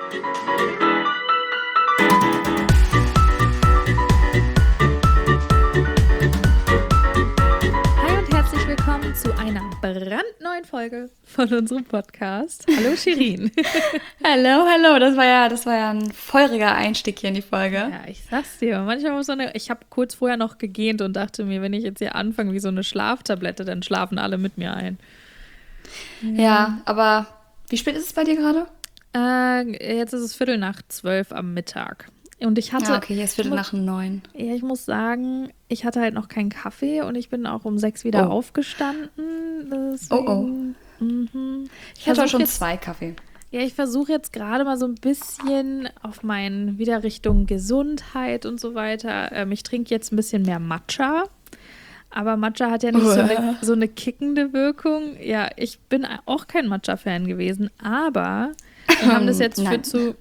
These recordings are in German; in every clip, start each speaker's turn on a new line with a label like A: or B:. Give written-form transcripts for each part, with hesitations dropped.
A: Hi und herzlich willkommen zu einer brandneuen Folge von unserem Podcast. Hallo Shirin.
B: Hallo, das war ja ein feuriger Einstieg hier in die Folge.
A: Ja, ich sag's dir, manchmal muss ich habe kurz vorher noch gegähnt und dachte mir, wenn ich jetzt hier anfange wie so eine Schlaftablette, dann schlafen alle mit mir ein.
B: Ja, aber wie spät ist es bei dir gerade?
A: Jetzt ist es 11:45 am Mittag. Und ich hatte.
B: Ja, okay, hier ist 8:45.
A: Ja, ich muss sagen, ich hatte halt noch keinen Kaffee und ich bin auch um 6 wieder aufgestanden. Deswegen,
B: Ich hatte heute schon 2 Kaffee.
A: Ja, ich versuche jetzt gerade mal so ein bisschen auf wieder Richtung Gesundheit und so weiter. Ich trinke jetzt ein bisschen mehr Matcha. Aber Matcha hat ja nicht so eine kickende Wirkung. Ja, ich bin auch kein Matcha-Fan gewesen, aber wir haben das jetzt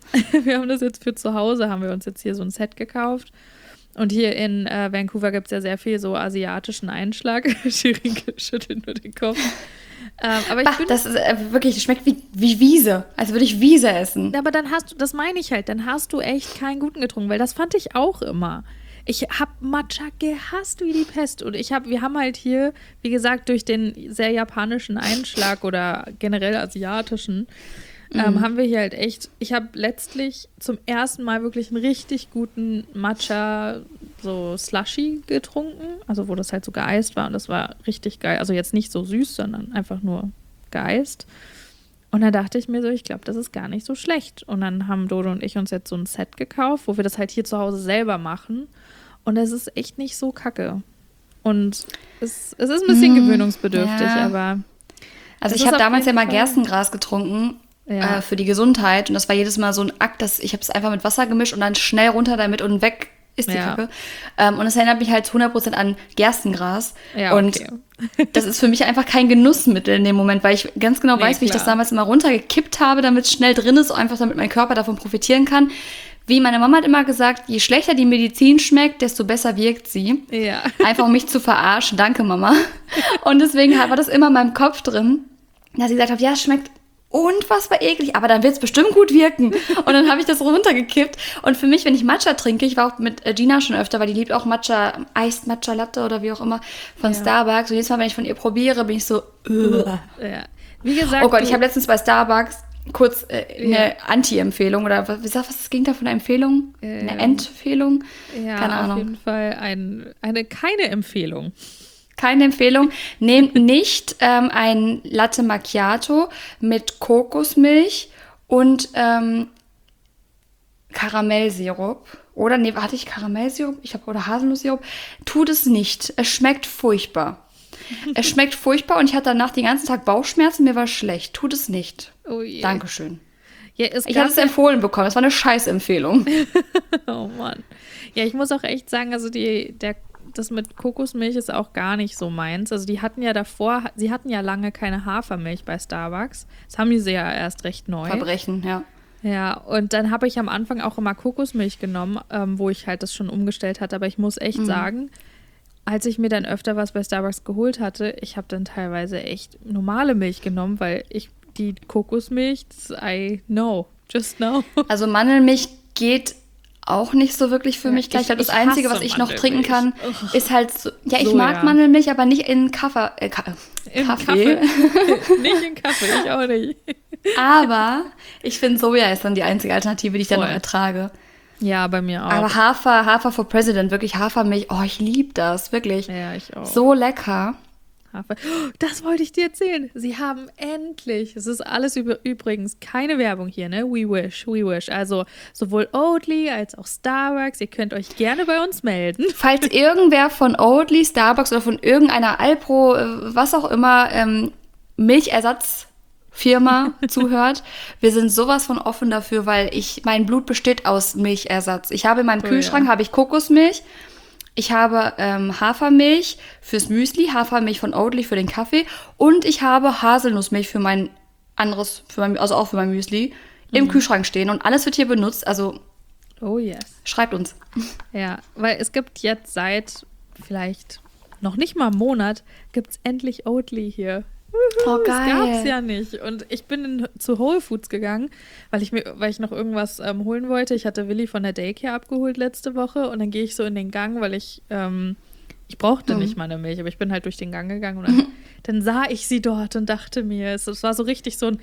A: für zu Hause, haben wir uns jetzt hier so ein Set gekauft. Und hier in Vancouver gibt es ja sehr viel so asiatischen Einschlag. Shirin schüttelt nur den Kopf. Aber
B: das ist wirklich, das schmeckt wie Wiese, als würde ich Wiese essen.
A: Aber das meine ich halt, dann hast du echt keinen guten getrunken, weil das fand ich auch immer. Ich habe Matcha gehasst wie die Pest. Und wir haben halt hier, wie gesagt, durch den sehr japanischen Einschlag oder generell asiatischen, haben wir hier halt echt, ich habe letztlich zum ersten Mal wirklich einen richtig guten Matcha, so Slushy getrunken, also wo das halt so geeist war und das war richtig geil. Also jetzt nicht so süß, sondern einfach nur geeist. Und da dachte ich mir so, ich glaube, das ist gar nicht so schlecht. Und dann haben Dodo und ich uns jetzt so ein Set gekauft, wo wir das halt hier zu Hause selber machen. Und es ist echt nicht so kacke. Und es ist ein bisschen gewöhnungsbedürftig, aber...
B: Also ich habe damals ja mal Gerstengras getrunken. Ja. Für die Gesundheit. Und das war jedes Mal so ein Akt, ich habe es einfach mit Wasser gemischt und dann schnell runter damit und weg ist die Kacke. Und das erinnert mich halt zu 100% an Gerstengras.
A: Ja, okay.
B: Und das ist für mich einfach kein Genussmittel in dem Moment, weil ich ganz genau weiß, wie ich das damals immer runtergekippt habe, damit es schnell drin ist, einfach damit mein Körper davon profitieren kann. Wie meine Mama hat immer gesagt, je schlechter die Medizin schmeckt, desto besser wirkt sie.
A: Ja.
B: Einfach um mich zu verarschen. Danke, Mama. Und deswegen war das immer in meinem Kopf drin, dass sie gesagt hat, ja, es schmeckt unfassbar eklig, aber dann wird es bestimmt gut wirken. Und dann habe ich das runtergekippt. Und für mich, wenn ich Matcha trinke, ich war auch mit Gina schon öfter, weil die liebt auch Matcha, Iced Matcha Latte oder wie auch immer von Starbucks. Und jedes Mal, wenn ich von ihr probiere, bin ich so,
A: Ja. Wie gesagt,
B: oh Gott, ich habe letztens bei Starbucks kurz eine Anti-Empfehlung oder was ist das Gegenteil von einer Empfehlung? Eine Empfehlung?
A: Ja,
B: keine Ahnung.
A: Auf jeden Fall keine Empfehlung.
B: Keine Empfehlung. Nehmt nicht ein Latte Macchiato mit Kokosmilch und Karamellsirup. Oder, hatte ich Karamellsirup? Oder Haselnusssirup. Tut es nicht. Es schmeckt furchtbar. Es schmeckt furchtbar und ich hatte danach den ganzen Tag Bauchschmerzen. Mir war schlecht. Tut es nicht.
A: Oh je.
B: Dankeschön.
A: Ja,
B: ich hatte es empfohlen bekommen. Das war eine Scheißempfehlung.
A: Oh Mann. Ja, ich muss auch echt sagen, also das mit Kokosmilch ist auch gar nicht so meins. Also sie hatten ja lange keine Hafermilch bei Starbucks. Das haben sie ja erst recht neu.
B: Verbrechen, ja.
A: Ja, und dann habe ich am Anfang auch immer Kokosmilch genommen, wo ich halt das schon umgestellt hatte. Aber ich muss echt sagen, als ich mir dann öfter was bei Starbucks geholt hatte, ich habe dann teilweise echt normale Milch genommen, weil die Kokosmilch, just know.
B: Also Mandelmilch geht auch nicht so wirklich für mich. Ich glaube, das Einzige, was ich noch trinken kann, ist halt so, ja, ich mag Mandelmilch, aber nicht in Kaffee.
A: Nicht in Kaffee, ich auch nicht.
B: Aber ich finde, Soja ist dann die einzige Alternative, die ich dann noch ertrage.
A: Ja, bei mir auch.
B: Aber Hafer for President, wirklich Hafermilch, ich liebe das, wirklich.
A: Ja, ich auch.
B: So lecker.
A: Das wollte ich dir erzählen. Sie haben endlich, es ist alles übrigens keine Werbung hier, ne? We wish. Also sowohl Oatly als auch Starbucks, ihr könnt euch gerne bei uns melden.
B: Falls irgendwer von Oatly, Starbucks oder von irgendeiner Alpro, was auch immer, Milchersatzfirma zuhört, wir sind sowas von offen dafür, weil mein Blut besteht aus Milchersatz. Ich habe in meinem Kühlschrank habe ich Kokosmilch. Ich habe Hafermilch fürs Müsli, Hafermilch von Oatly für den Kaffee und ich habe Haselnussmilch für mein Müsli im Kühlschrank stehen und alles wird hier benutzt. Also schreibt uns.
A: Ja, weil es gibt jetzt seit vielleicht noch nicht mal einem Monat, gibt es endlich Oatly hier
B: Oh,
A: Das gab's
B: geil.
A: ja nicht. Und ich bin zu Whole Foods gegangen, weil ich noch irgendwas holen wollte. Ich hatte Willi von der Daycare abgeholt letzte Woche und dann gehe ich so in den Gang, weil ich brauchte nicht mal eine Milch, aber ich bin halt durch den Gang gegangen und dann sah ich sie dort und dachte mir, es war so richtig so ein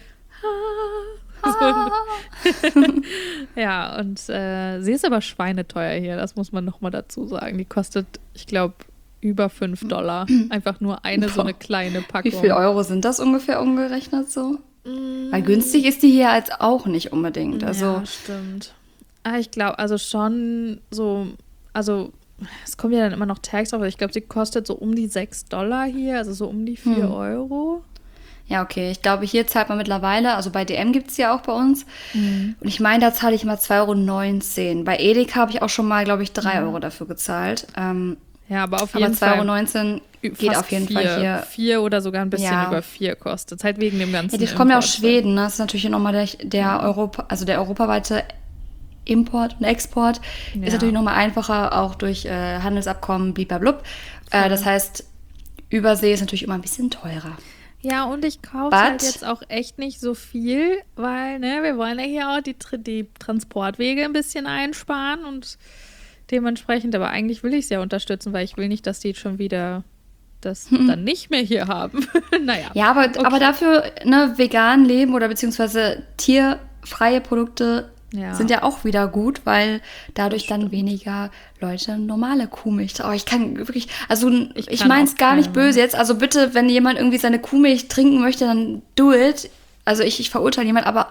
A: ja, und sie ist aber schweineteuer hier, das muss man nochmal dazu sagen. Die kostet, ich glaube, über $5. Einfach nur so eine kleine Packung.
B: Wie viel Euro sind das ungefähr umgerechnet so? Weil günstig ist die hier als auch nicht unbedingt. Also,
A: ja, stimmt. Ich glaube, also schon so, also es kommen ja dann immer noch Tags auf, aber ich glaube, sie kostet so um die $6 hier, also so um die 4 Euro.
B: ja, okay. Ich glaube, hier zahlt man mittlerweile, also bei DM gibt es ja auch bei uns. Und ich meine, da zahle ich immer 2,19 Euro. Bei Edeka habe ich auch schon mal, glaube ich, 3 Euro dafür gezahlt.
A: Ja, aber auf
B: Aber
A: jeden Fall
B: 2,19 Euro geht auf jeden Fall hier.
A: 4 oder sogar ein bisschen
B: Ja.
A: über 4 kostet. Halt wegen dem ganzen
B: Ja, die kommen ja aus
A: Import.
B: Schweden, ne? Das ist natürlich nochmal der europaweite Import und Export
A: Ja.
B: ist natürlich nochmal einfacher, auch durch Handelsabkommen, bliblablub. Das heißt, Übersee ist natürlich immer ein bisschen teurer.
A: Ja, und ich kaufe
B: But-
A: halt jetzt auch echt nicht so viel, weil, ne, wir wollen ja hier auch die Transportwege ein bisschen einsparen und dementsprechend, aber eigentlich will ich es ja unterstützen, weil ich will nicht, dass die schon wieder das dann nicht mehr hier haben. Naja.
B: Ja, aber dafür, ne, vegan leben oder beziehungsweise tierfreie Produkte sind ja auch wieder gut, weil dadurch dann weniger Leute normale Kuhmilch. Oh, ich kann wirklich, also ich
A: kann
B: meine es
A: auch
B: gar nicht
A: keine.
B: böse jetzt. Also bitte, wenn jemand irgendwie seine Kuhmilch trinken möchte, dann do it. Also ich verurteile jemand, aber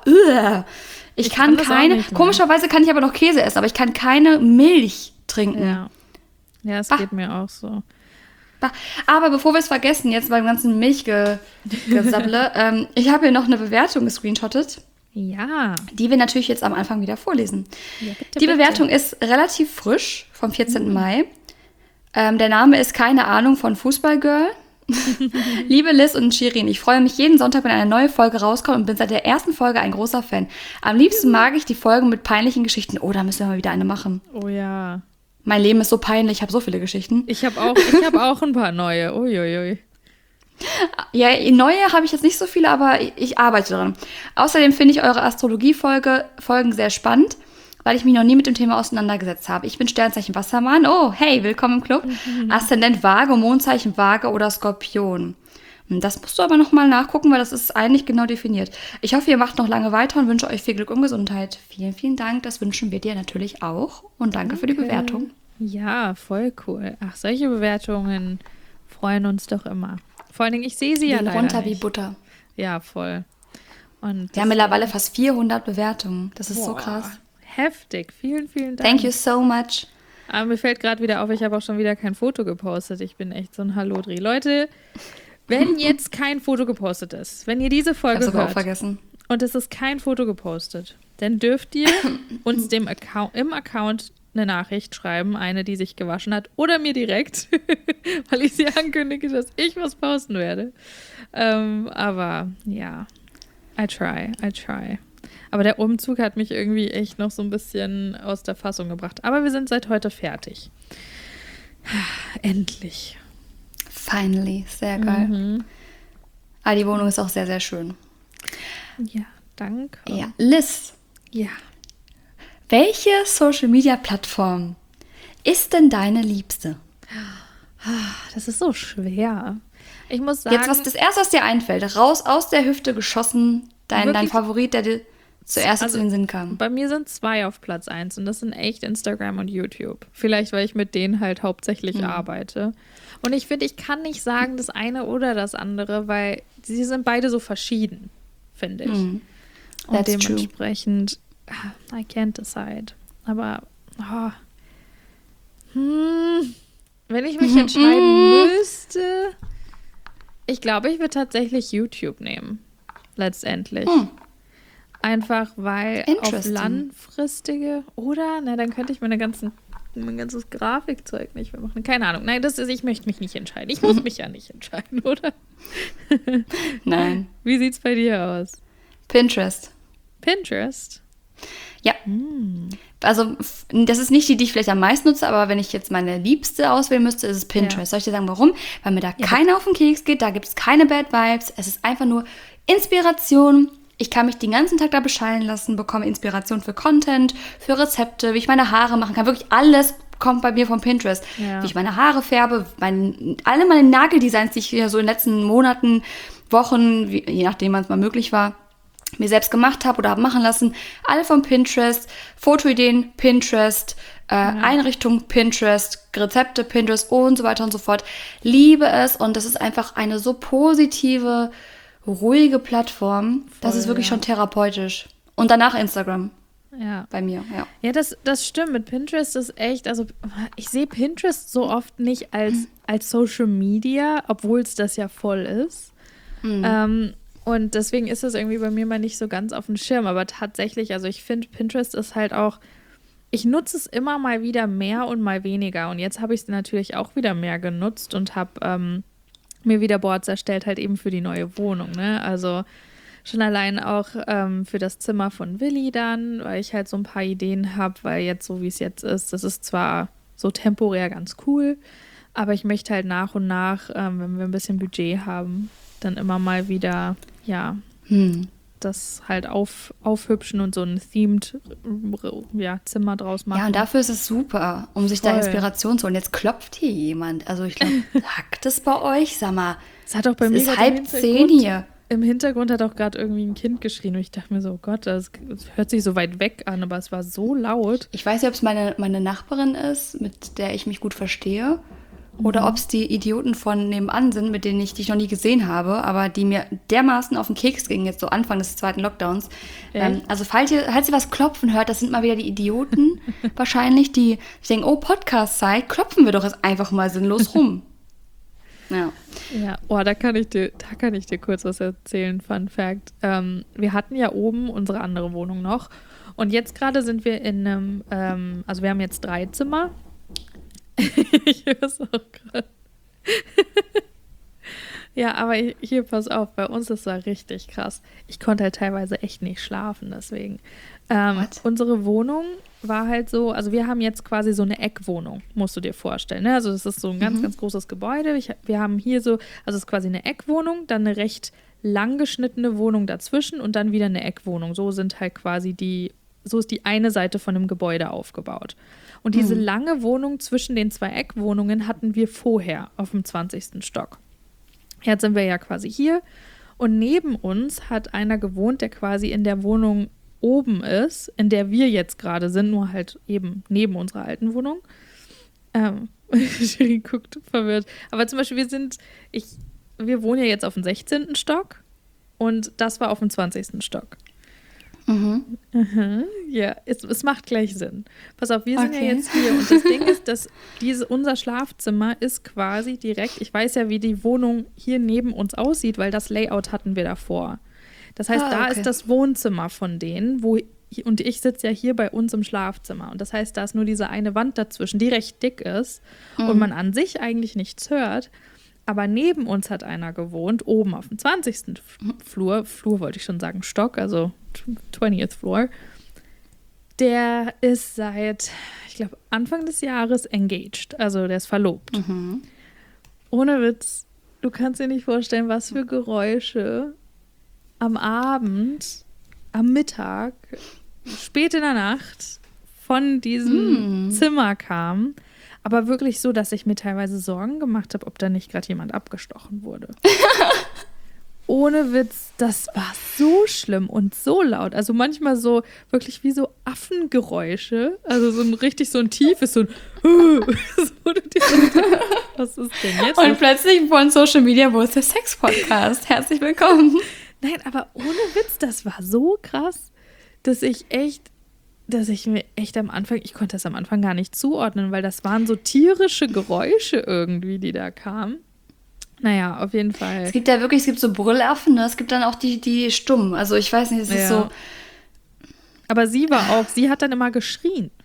B: ich kann
A: kann das auch
B: keine,
A: nicht mehr.
B: komischerweise kann ich aber noch Käse essen, aber ich kann keine Milch trinken.
A: Ja, es
B: Bah.
A: geht mir auch so.
B: Aber bevor wir es vergessen, jetzt beim ganzen Milchgesabble, ich habe hier noch eine Bewertung gescreenshottet,
A: Ja.
B: die wir natürlich jetzt am Anfang wieder vorlesen.
A: Ja, bitte,
B: Die
A: bitte.
B: Bewertung ist relativ frisch, vom 14. Mai. Der Name ist keine Ahnung von Fußballgirl. Liebe Liz und Shirin, ich freue mich jeden Sonntag, wenn eine neue Folge rauskommt und bin seit der ersten Folge ein großer Fan. Am liebsten mag ich die Folgen mit peinlichen Geschichten. Oh, da müssen wir mal wieder eine machen.
A: Oh ja.
B: Mein Leben ist so peinlich, ich habe so viele Geschichten.
A: Ich habe auch ein paar neue. Uiuiui.
B: Ja, neue habe ich jetzt nicht so viele, aber ich arbeite dran. Außerdem finde ich eure Astrologie-Folgen sehr spannend, weil ich mich noch nie mit dem Thema auseinandergesetzt habe. Ich bin Sternzeichen Wassermann. Oh, hey, willkommen im Club. Aszendent Waage, Mondzeichen Waage oder Skorpion. Das musst du aber nochmal nachgucken, weil das ist eigentlich genau definiert. Ich hoffe, ihr macht noch lange weiter und wünsche euch viel Glück und Gesundheit. Vielen, vielen Dank. Das wünschen wir dir natürlich auch. Und danke für die Bewertung.
A: Ja, voll cool. Ach, solche Bewertungen freuen uns doch immer. Vor allen Dingen, ich sehe sie ja
B: Gehen
A: leider
B: runter
A: nicht.
B: wie Butter.
A: Ja, voll. Und
B: Wir haben mittlerweile fast 400 Bewertungen. Das ist so
A: Boah,
B: krass.
A: heftig. Vielen, vielen Dank.
B: Thank you so much.
A: Aber mir fällt gerade wieder auf, ich habe auch schon wieder kein Foto gepostet. Ich bin echt so ein Hallodri. Leute, wenn jetzt kein Foto gepostet ist, wenn ihr diese Folge
B: Hast du aber auch
A: hört
B: vergessen.
A: und es ist kein Foto gepostet, dann dürft ihr uns im Account eine Nachricht schreiben, eine, die sich gewaschen hat, oder mir direkt, weil ich sie ankündige, dass ich was posten werde. Aber ja, I try. Aber der Umzug hat mich irgendwie echt noch so ein bisschen aus der Fassung gebracht. Aber wir sind seit heute fertig. Endlich.
B: Finally. Sehr geil. Ah, die Wohnung ist auch sehr, sehr schön.
A: Ja, danke.
B: Ja. Liz,
A: Ja.
B: welche Social-Media-Plattform ist denn deine Liebste?
A: Das ist so schwer. Ich muss sagen,
B: Jetzt, das erste, was dir einfällt, raus aus der Hüfte geschossen, dein
A: Wirklich?
B: Favorit, der dir zuerst
A: Also,
B: in den Sinn kam.
A: bei mir sind 2 auf Platz 1 und das sind echt Instagram und YouTube. Vielleicht, weil ich mit denen halt hauptsächlich arbeite. Und ich finde, ich kann nicht sagen, das eine oder das andere, weil sie sind beide so verschieden, finde ich. Und
B: That's true.
A: dementsprechend, I can't decide. Aber, wenn ich mich entscheiden müsste, ich glaube, ich würde tatsächlich YouTube nehmen. Letztendlich. Einfach weil auf
B: Interesting.
A: langfristige, oder? Na, dann könnte ich mein ganzes Grafikzeug nicht mehr machen. Keine Ahnung. Nein, ich möchte mich nicht entscheiden. Ich muss mich ja nicht entscheiden, oder?
B: Nein.
A: Wie sieht's bei dir aus?
B: Pinterest.
A: Pinterest?
B: Ja. Also das ist nicht die ich vielleicht am meisten nutze, aber wenn ich jetzt meine Liebste auswählen müsste, ist es Pinterest.
A: Ja.
B: Soll ich dir sagen, warum? Weil mir da keiner auf den Keks geht, da gibt es keine Bad Vibes. Es ist einfach nur Inspiration. Ich kann mich den ganzen Tag da beschallen lassen, bekomme Inspiration für Content, für Rezepte, wie ich meine Haare machen kann. Wirklich alles kommt bei mir von Pinterest.
A: Ja.
B: Wie ich meine Haare färbe, alle meine Nageldesigns, die ich hier so in den letzten Monaten, Wochen, je nachdem, wann es mal möglich war, mir selbst gemacht habe oder habe machen lassen. Alle von Pinterest, Fotoideen, Pinterest, Einrichtung, Pinterest, Rezepte, Pinterest und so weiter und so fort. Liebe es und das ist einfach eine so positive, ruhige Plattform. Das ist wirklich schon therapeutisch. Und danach Instagram.
A: Ja.
B: Bei mir, ja.
A: Ja, das stimmt. Mit Pinterest ist echt, also ich sehe Pinterest so oft nicht als Social Media, obwohl es das ja voll ist. Und deswegen ist es irgendwie bei mir mal nicht so ganz auf dem Schirm. Aber tatsächlich, also ich finde, Pinterest ist halt auch, ich nutze es immer mal wieder mehr und mal weniger. Und jetzt habe ich es natürlich auch wieder mehr genutzt und habe mir wieder Boards erstellt, halt eben für die neue Wohnung, ne? Also schon allein auch für das Zimmer von Willi dann, weil ich halt so ein paar Ideen habe, weil jetzt so wie es jetzt ist, das ist zwar so temporär ganz cool, aber ich möchte halt nach und nach, wenn wir ein bisschen Budget haben, dann immer mal wieder, ja, das halt aufhübschen und so ein themed Zimmer draus machen.
B: Ja, und dafür ist es super, um sich da Inspiration zu holen. Jetzt klopft hier jemand. Also ich glaube, hackt es bei euch? Sag mal,
A: es hat auch bei mir
B: ist 9:30 hier.
A: Im Hintergrund hat auch gerade irgendwie ein Kind geschrien und ich dachte mir so, oh Gott, das hört sich so weit weg an, aber es war so laut.
B: Ich weiß nicht, ob es meine Nachbarin ist, mit der ich mich gut verstehe, oder ob es die Idioten von nebenan sind, mit denen die ich noch nie gesehen habe, aber die mir dermaßen auf den Keks gingen, jetzt so Anfang des zweiten Lockdowns. Also falls ihr was klopfen hört, das sind mal wieder die Idioten wahrscheinlich, die denken, oh, Podcast-Zeit, klopfen wir doch jetzt einfach mal sinnlos rum.
A: Ja, da kann ich dir kurz was erzählen, Fun Fact. Wir hatten ja oben unsere andere Wohnung noch und jetzt gerade sind wir in einem, also wir haben jetzt 3 Zimmer. Ich höre es auch gerade. Ja, aber hier, pass auf, bei uns, das war richtig krass. Ich konnte halt teilweise echt nicht schlafen, deswegen. Unsere Wohnung war halt so, also wir haben jetzt quasi so eine Eckwohnung, musst du dir vorstellen. Ne? Also das ist so ein ganz, ganz großes Gebäude. Wir haben hier so, also es ist quasi eine Eckwohnung, dann eine recht lang geschnittene Wohnung dazwischen und dann wieder eine Eckwohnung. So sind halt quasi so ist die eine Seite von einem Gebäude aufgebaut. Und diese lange Wohnung zwischen den 2 Eckwohnungen hatten wir vorher auf dem 20. Stock. Jetzt sind wir ja quasi hier und neben uns hat einer gewohnt, der quasi in der Wohnung oben ist, in der wir jetzt gerade sind, nur halt eben neben unserer alten Wohnung. Shirin guckt verwirrt. Aber zum Beispiel wir wohnen ja jetzt auf dem 16. Stock und das war auf dem 20. Stock. Ja, es macht gleich Sinn. Pass auf, wir sind ja jetzt hier und das Ding ist, dass unser Schlafzimmer ist quasi direkt, ich weiß ja, wie die Wohnung hier neben uns aussieht, weil das Layout hatten wir davor. Das heißt, da ist das Wohnzimmer von denen, und ich sitze ja hier bei uns im Schlafzimmer. Und das heißt, da ist nur diese eine Wand dazwischen, die recht dick ist und man an sich eigentlich nichts hört. Aber neben uns hat einer gewohnt, oben auf dem 20. Flur wollte ich schon sagen, Stock, also 20th Floor. Der ist seit, ich glaube, Anfang des Jahres engaged, also der ist verlobt. Ohne Witz, du kannst dir nicht vorstellen, was für Geräusche am Abend, am Mittag, spät in der Nacht von diesem Zimmer kamen. Aber wirklich so, dass ich mir teilweise Sorgen gemacht habe, ob da nicht gerade jemand abgestochen wurde. Ohne Witz, das war so schlimm und so laut. Also manchmal so wirklich wie so Affengeräusche. Also so ein tiefes, so ein so, du dir so, was ist denn jetzt?
B: Und plötzlich von Social Media, wo ist der Sex-Podcast? Herzlich willkommen.
A: Nein, aber ohne Witz, das war so krass, dass ich mir echt am Anfang, ich konnte das am Anfang gar nicht zuordnen, weil das waren so tierische Geräusche irgendwie, die da kamen. Naja, auf jeden Fall.
B: Es gibt so Brüllaffen, ne? Es gibt dann auch die Stummen. Also ich weiß nicht, es ist so.
A: Aber sie hat dann immer geschrien.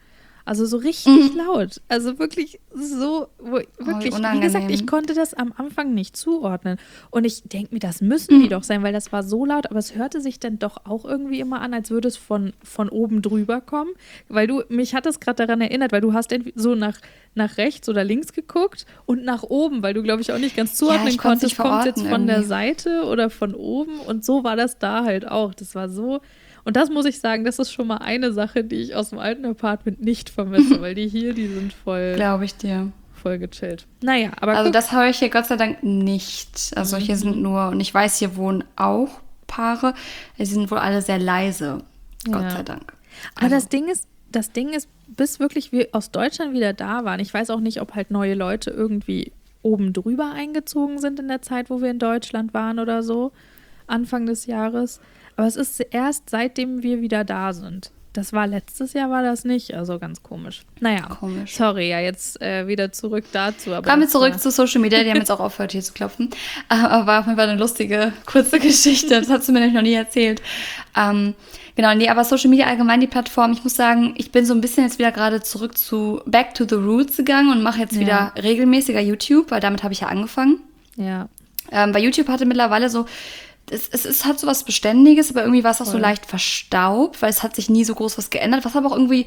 A: Also so richtig laut. Also wirklich so, wirklich, wie gesagt, ich konnte das am Anfang nicht zuordnen. Und ich denke mir, das müssen die doch sein, weil das war so laut, aber es hörte sich dann doch auch irgendwie immer an, als würde es von oben drüber kommen. Weil mich hat das gerade daran erinnert, weil du hast so nach rechts oder links geguckt und nach oben, weil du, glaube ich, auch nicht ganz zuordnen konntest, kommt es jetzt von der Seite oder von oben. Und so war das da halt auch. Das war so. Und das muss ich sagen, das ist schon mal eine Sache, die ich aus dem alten Apartment nicht vermisse, weil die sind voll.
B: Glaube ich dir.
A: Voll gechillt. Naja, aber.
B: Also, das höre ich hier Gott sei Dank nicht. Also, hier sind nur, und ich weiß, hier wohnen auch Paare. Die sind wohl alle sehr leise. Gott sei Dank.
A: Aber das Ding ist, bis wirklich wir aus Deutschland wieder da waren, ich weiß auch nicht, ob halt neue Leute irgendwie oben drüber eingezogen sind in der Zeit, wo wir in Deutschland waren oder so, Anfang des Jahres. Aber es ist erst seitdem wir wieder da sind. Das war letztes Jahr, war das nicht. Also ganz komisch. Naja, sorry, ja, jetzt wieder zurück dazu.
B: Kommen wir zurück zu Social Media. Die haben jetzt auch aufgehört, hier zu klopfen. Aber war auf jeden Fall eine lustige, kurze Geschichte. Das hast du mir nämlich noch nie erzählt. Genau, nee, aber Social Media allgemein, die Plattform, ich muss sagen, ich bin so ein bisschen jetzt wieder gerade zurück zu Back to the Roots gegangen und mache jetzt wieder regelmäßiger YouTube, weil damit habe ich ja angefangen.
A: Ja.
B: Bei YouTube hatte mittlerweile so, es hat so was Beständiges, aber irgendwie war es auch so leicht verstaubt, weil es hat sich nie so groß was geändert, was aber auch irgendwie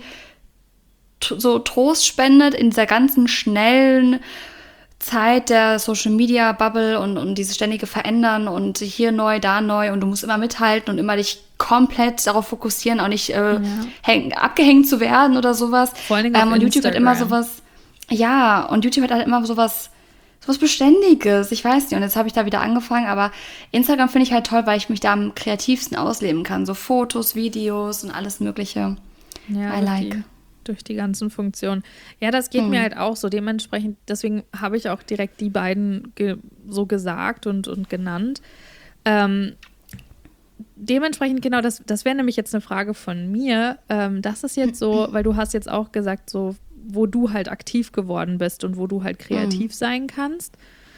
B: so Trost spendet in dieser ganzen schnellen Zeit der Social-Media-Bubble und dieses ständige Verändern und hier neu, da neu und du musst immer mithalten und immer dich komplett darauf fokussieren, auch nicht abgehängt zu werden oder sowas.
A: Vor allen Dingen auf
B: und YouTube hat immer sowas, und YouTube hat halt immer sowas Beständiges, ich weiß nicht. Und jetzt habe ich da wieder angefangen, aber Instagram finde ich halt toll, weil ich mich da am kreativsten ausleben kann. So Fotos, Videos und alles Mögliche.
A: Ja, durch die ganzen Funktionen. Ja, das geht mir halt auch so. Dementsprechend, deswegen habe ich auch direkt die beiden so gesagt und genannt. Dementsprechend, genau, das wäre nämlich jetzt eine Frage von mir. Das ist jetzt so, weil du hast jetzt auch gesagt, so wo du halt aktiv geworden bist und wo du halt kreativ sein kannst.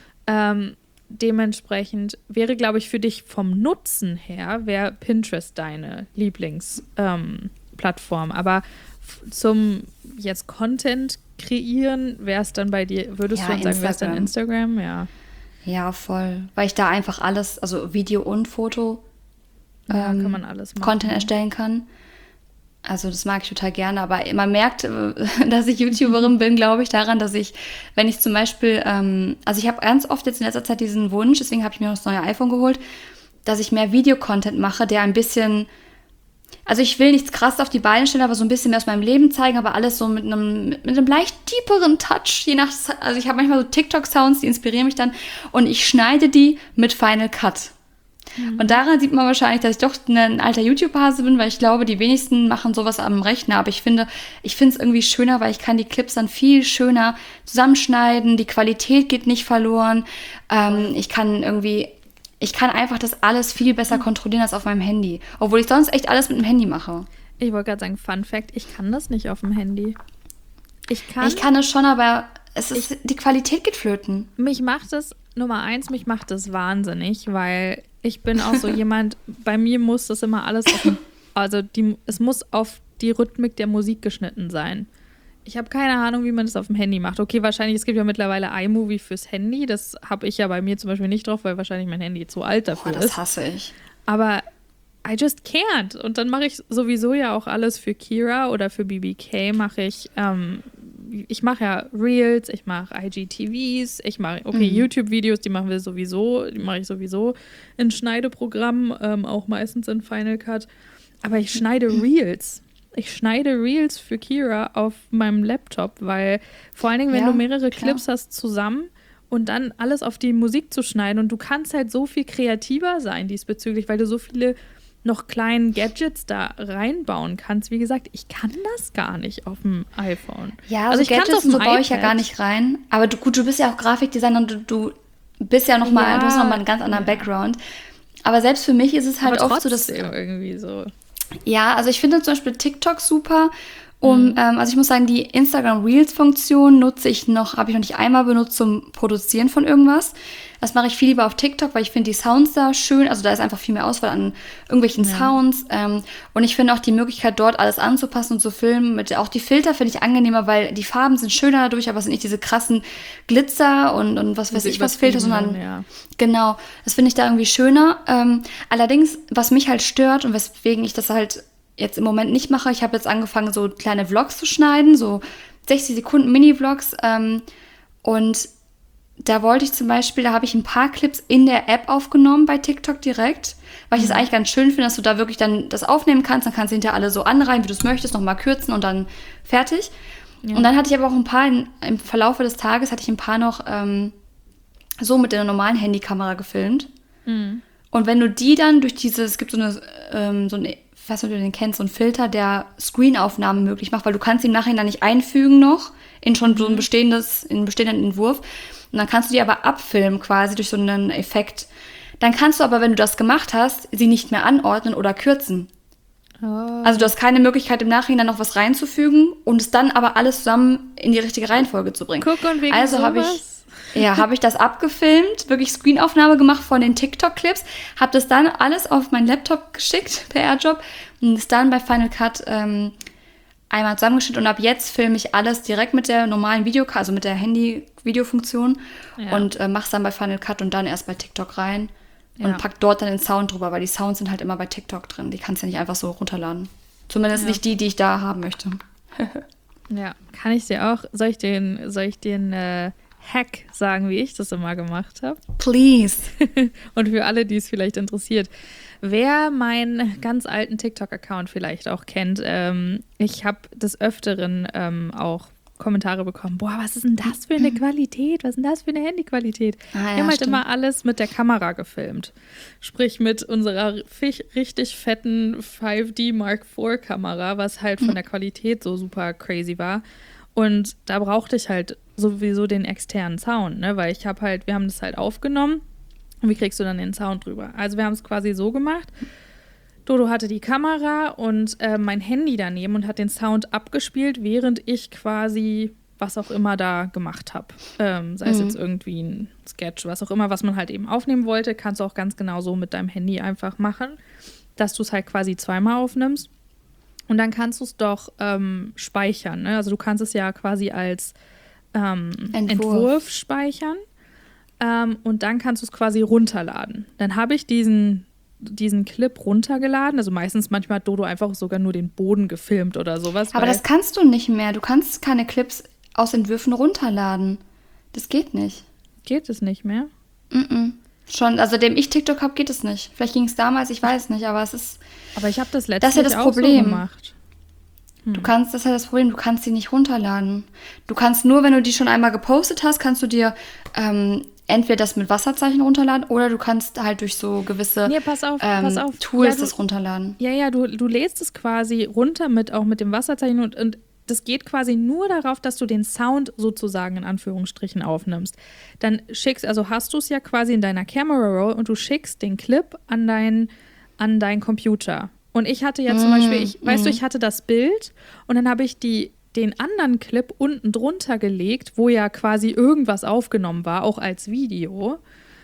A: Dementsprechend wäre, glaube ich, für dich vom Nutzen her, wäre Pinterest deine Lieblingsplattform. Aber zum jetzt Content kreieren, wäre es dann bei dir, würdest du sagen, wäre es dann Instagram? Ja.
B: Ja, voll. Weil ich da einfach alles, also Video und Foto,
A: kann man alles machen.
B: Content erstellen kann. Also das mag ich total gerne, aber man merkt, dass ich YouTuberin bin, glaube ich, daran, dass ich, wenn ich zum Beispiel, also ich habe ganz oft jetzt in letzter Zeit diesen Wunsch, deswegen habe ich mir noch das neue iPhone geholt, dass ich mehr Videocontent mache, der ein bisschen, also ich will nichts krass auf die Beine stellen, aber so ein bisschen mehr aus meinem Leben zeigen, aber alles so mit einem leicht tieferen Touch, also ich habe manchmal so TikTok-Sounds, die inspirieren mich dann und ich schneide die mit Final Cut. Und daran sieht man wahrscheinlich, dass ich doch ein alter YouTube-Hase bin, weil ich glaube, die wenigsten machen sowas am Rechner. Aber ich finde es irgendwie schöner, weil ich kann die Clips dann viel schöner zusammenschneiden. Die Qualität geht nicht verloren. Ich kann einfach das alles viel besser kontrollieren als auf meinem Handy. Obwohl ich sonst echt alles mit dem Handy mache.
A: Ich wollte gerade sagen, Fun Fact, ich kann das nicht auf dem Handy.
B: Ich kann es schon, aber die Qualität geht flöten.
A: Nummer 1, mich macht das wahnsinnig, weil ich bin auch so jemand, bei mir muss das immer alles es muss auf die Rhythmik der Musik geschnitten sein. Ich habe keine Ahnung, wie man das auf dem Handy macht. Okay, wahrscheinlich, es gibt ja mittlerweile iMovie fürs Handy, das habe ich ja bei mir zum Beispiel nicht drauf, weil wahrscheinlich mein Handy zu alt dafür ist.
B: Das hasse ich.
A: Aber I just can't. Und dann mache ich sowieso ja auch alles für Kira oder für BBK mache ich mache ja Reels, ich mache IGTVs, ich mache, YouTube-Videos, die mache ich sowieso in Schneideprogrammen, auch meistens in Final Cut. Aber ich schneide Reels. Ich schneide Reels für Kira auf meinem Laptop, weil vor allen Dingen, wenn du mehrere Clips hast zusammen und dann alles auf die Musik zu schneiden und du kannst halt so viel kreativer sein diesbezüglich, weil du so viele noch kleinen Gadgets da reinbauen kannst. Wie gesagt, ich kann das gar nicht auf dem iPhone.
B: Ja, also ich Gadgets so baue ich ja gar nicht rein. Aber du bist ja auch Grafikdesigner und du bist ja nochmal, du hast nochmal einen ganz anderen Background. Aber selbst für mich ist es halt oft so, dass
A: irgendwie so.
B: Ja, also ich finde zum Beispiel TikTok super Also ich muss sagen, die Instagram Reels-Funktion habe ich noch nicht einmal benutzt zum Produzieren von irgendwas. Das mache ich viel lieber auf TikTok, weil ich finde die Sounds da schön. Also da ist einfach viel mehr Auswahl an irgendwelchen Sounds. Und ich finde auch die Möglichkeit, dort alles anzupassen und zu filmen. Auch die Filter finde ich angenehmer, weil die Farben sind schöner dadurch, aber es sind nicht diese krassen Glitzer und was weiß ich was Filter, sondern genau, das finde ich da irgendwie schöner. Allerdings, was mich halt stört und weswegen ich das halt jetzt im Moment nicht mache. Ich habe jetzt angefangen, so kleine Vlogs zu schneiden, so 60 Sekunden Mini-Vlogs. Und da wollte ich zum Beispiel, da habe ich ein paar Clips in der App aufgenommen bei TikTok direkt, weil ich es eigentlich ganz schön finde, dass du da wirklich dann das aufnehmen kannst. Dann kannst du hinterher alle so anreihen, wie du es möchtest, nochmal kürzen und dann fertig. Ja. Und dann hatte ich aber auch ein paar, im Verlaufe des Tages hatte ich ein paar noch so mit der normalen Handykamera gefilmt. Mhm. Und wenn du die dann durch es gibt so eine ich weiß nicht, ob du den kennst, so ein Filter, der Screenaufnahme möglich macht, weil du kannst ihn nachher dann nicht einfügen noch in schon so einen bestehenden Entwurf. Und dann kannst du die aber abfilmen quasi durch so einen Effekt. Dann kannst du aber, wenn du das gemacht hast, sie nicht mehr anordnen oder kürzen. Oh. Also du hast keine Möglichkeit im Nachhinein noch was reinzufügen und es dann aber alles zusammen in die richtige Reihenfolge zu bringen.
A: Guck, und wegen
B: also habe ich das abgefilmt, wirklich Screenaufnahme gemacht von den TikTok-Clips, habe das dann alles auf meinen Laptop geschickt per AirDrop und es dann bei Final Cut einmal zusammengeschnitten und ab jetzt filme ich alles direkt mit der normalen Videokamera, also mit der Handy-Videofunktion und mache es dann bei Final Cut und dann erst bei TikTok rein und pack dort dann den Sound drüber, weil die Sounds sind halt immer bei TikTok drin, die kannst du ja nicht einfach so runterladen. Zumindest nicht die ich da haben möchte.
A: Ja, kann ich dir auch, soll ich den Hack sagen, wie ich das immer gemacht habe?
B: Please.
A: Und für alle, die es vielleicht interessiert. Wer meinen ganz alten TikTok-Account vielleicht auch kennt, ich habe des Öfteren auch Kommentare bekommen. Boah, was ist denn das für eine Qualität? Was ist denn das für eine Handyqualität? Wir haben halt immer alles mit der Kamera gefilmt. Sprich mit unserer richtig fetten 5D Mark IV Kamera, was halt von der Qualität so super crazy war. Und da brauchte ich halt sowieso den externen Sound, ne? Weil wir haben das halt aufgenommen und wie kriegst du dann den Sound drüber? Also wir haben es quasi so gemacht, Dodo hatte die Kamera und mein Handy daneben und hat den Sound abgespielt, während ich quasi was auch immer da gemacht habe. Sei es jetzt irgendwie ein Sketch, was auch immer, was man halt eben aufnehmen wollte, kannst du auch ganz genau so mit deinem Handy einfach machen, dass du es halt quasi zweimal aufnimmst. Und dann kannst du es doch speichern. Ne? Also du kannst es ja quasi als Entwurf speichern. Und dann kannst du es quasi runterladen. Dann habe ich diesen Clip runtergeladen. Also manchmal hat Dodo einfach sogar nur den Boden gefilmt oder sowas.
B: Aber das kannst du nicht mehr. Du kannst keine Clips aus Entwürfen runterladen. Das geht nicht.
A: Geht es nicht mehr?
B: Schon, also dem ich TikTok habe, geht es nicht. Vielleicht ging es damals, ich weiß nicht, aber es ist...
A: Aber ich habe das letztlich
B: das ist ja das Problem.
A: So gemacht.
B: Das ist ja das Problem, du kannst die nicht runterladen. Du kannst nur, wenn du die schon einmal gepostet hast, kannst du dir entweder das mit Wasserzeichen runterladen oder du kannst halt durch so gewisse
A: pass auf.
B: Tools das runterladen.
A: Ja, du lädst es quasi runter auch mit dem Wasserzeichen und das geht quasi nur darauf, dass du den Sound sozusagen in Anführungsstrichen aufnimmst. Dann hast du es ja quasi in deiner Camera Roll und du schickst den Clip an deinen Computer. Und ich hatte ja zum Beispiel, ich hatte das Bild und dann habe ich den anderen Clip unten drunter gelegt, wo ja quasi irgendwas aufgenommen war, auch als Video.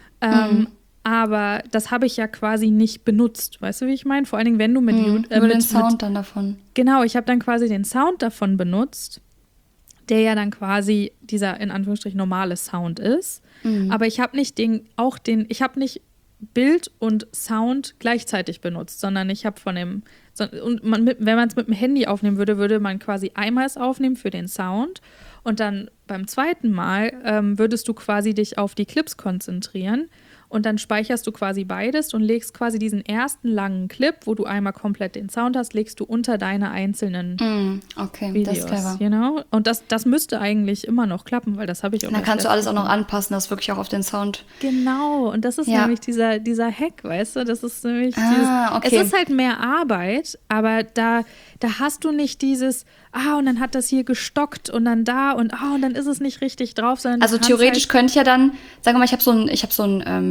A: Aber das habe ich ja quasi nicht benutzt. Weißt du, wie ich meine? Vor allen Dingen, wenn du mit
B: nur den Sound dann davon.
A: Genau, ich habe dann quasi den Sound davon benutzt, der ja dann quasi dieser in Anführungsstrichen normale Sound ist. Aber ich habe nicht ich habe nicht Bild und Sound gleichzeitig benutzt, sondern ich habe wenn man es mit dem Handy aufnehmen würde, würde man quasi einmal es aufnehmen für den Sound und dann beim zweiten Mal würdest du quasi dich auf die Clips konzentrieren und dann speicherst du quasi beides und legst quasi diesen ersten langen Clip, wo du einmal komplett den Sound hast, legst du unter deine einzelnen Videos.
B: Das ist clever.
A: You know? Und das müsste eigentlich immer noch klappen, weil das habe ich auch.
B: Da kannst du alles auch noch anpassen, das wirklich auch auf den Sound.
A: Genau, und das ist nämlich dieser Hack, weißt du? Das ist nämlich es ist halt mehr Arbeit, aber da hast du nicht dieses, und dann hat das hier gestockt und dann da und dann ist es nicht richtig drauf, sondern
B: also theoretisch könnte ich ja dann, sagen wir mal, ich habe so ein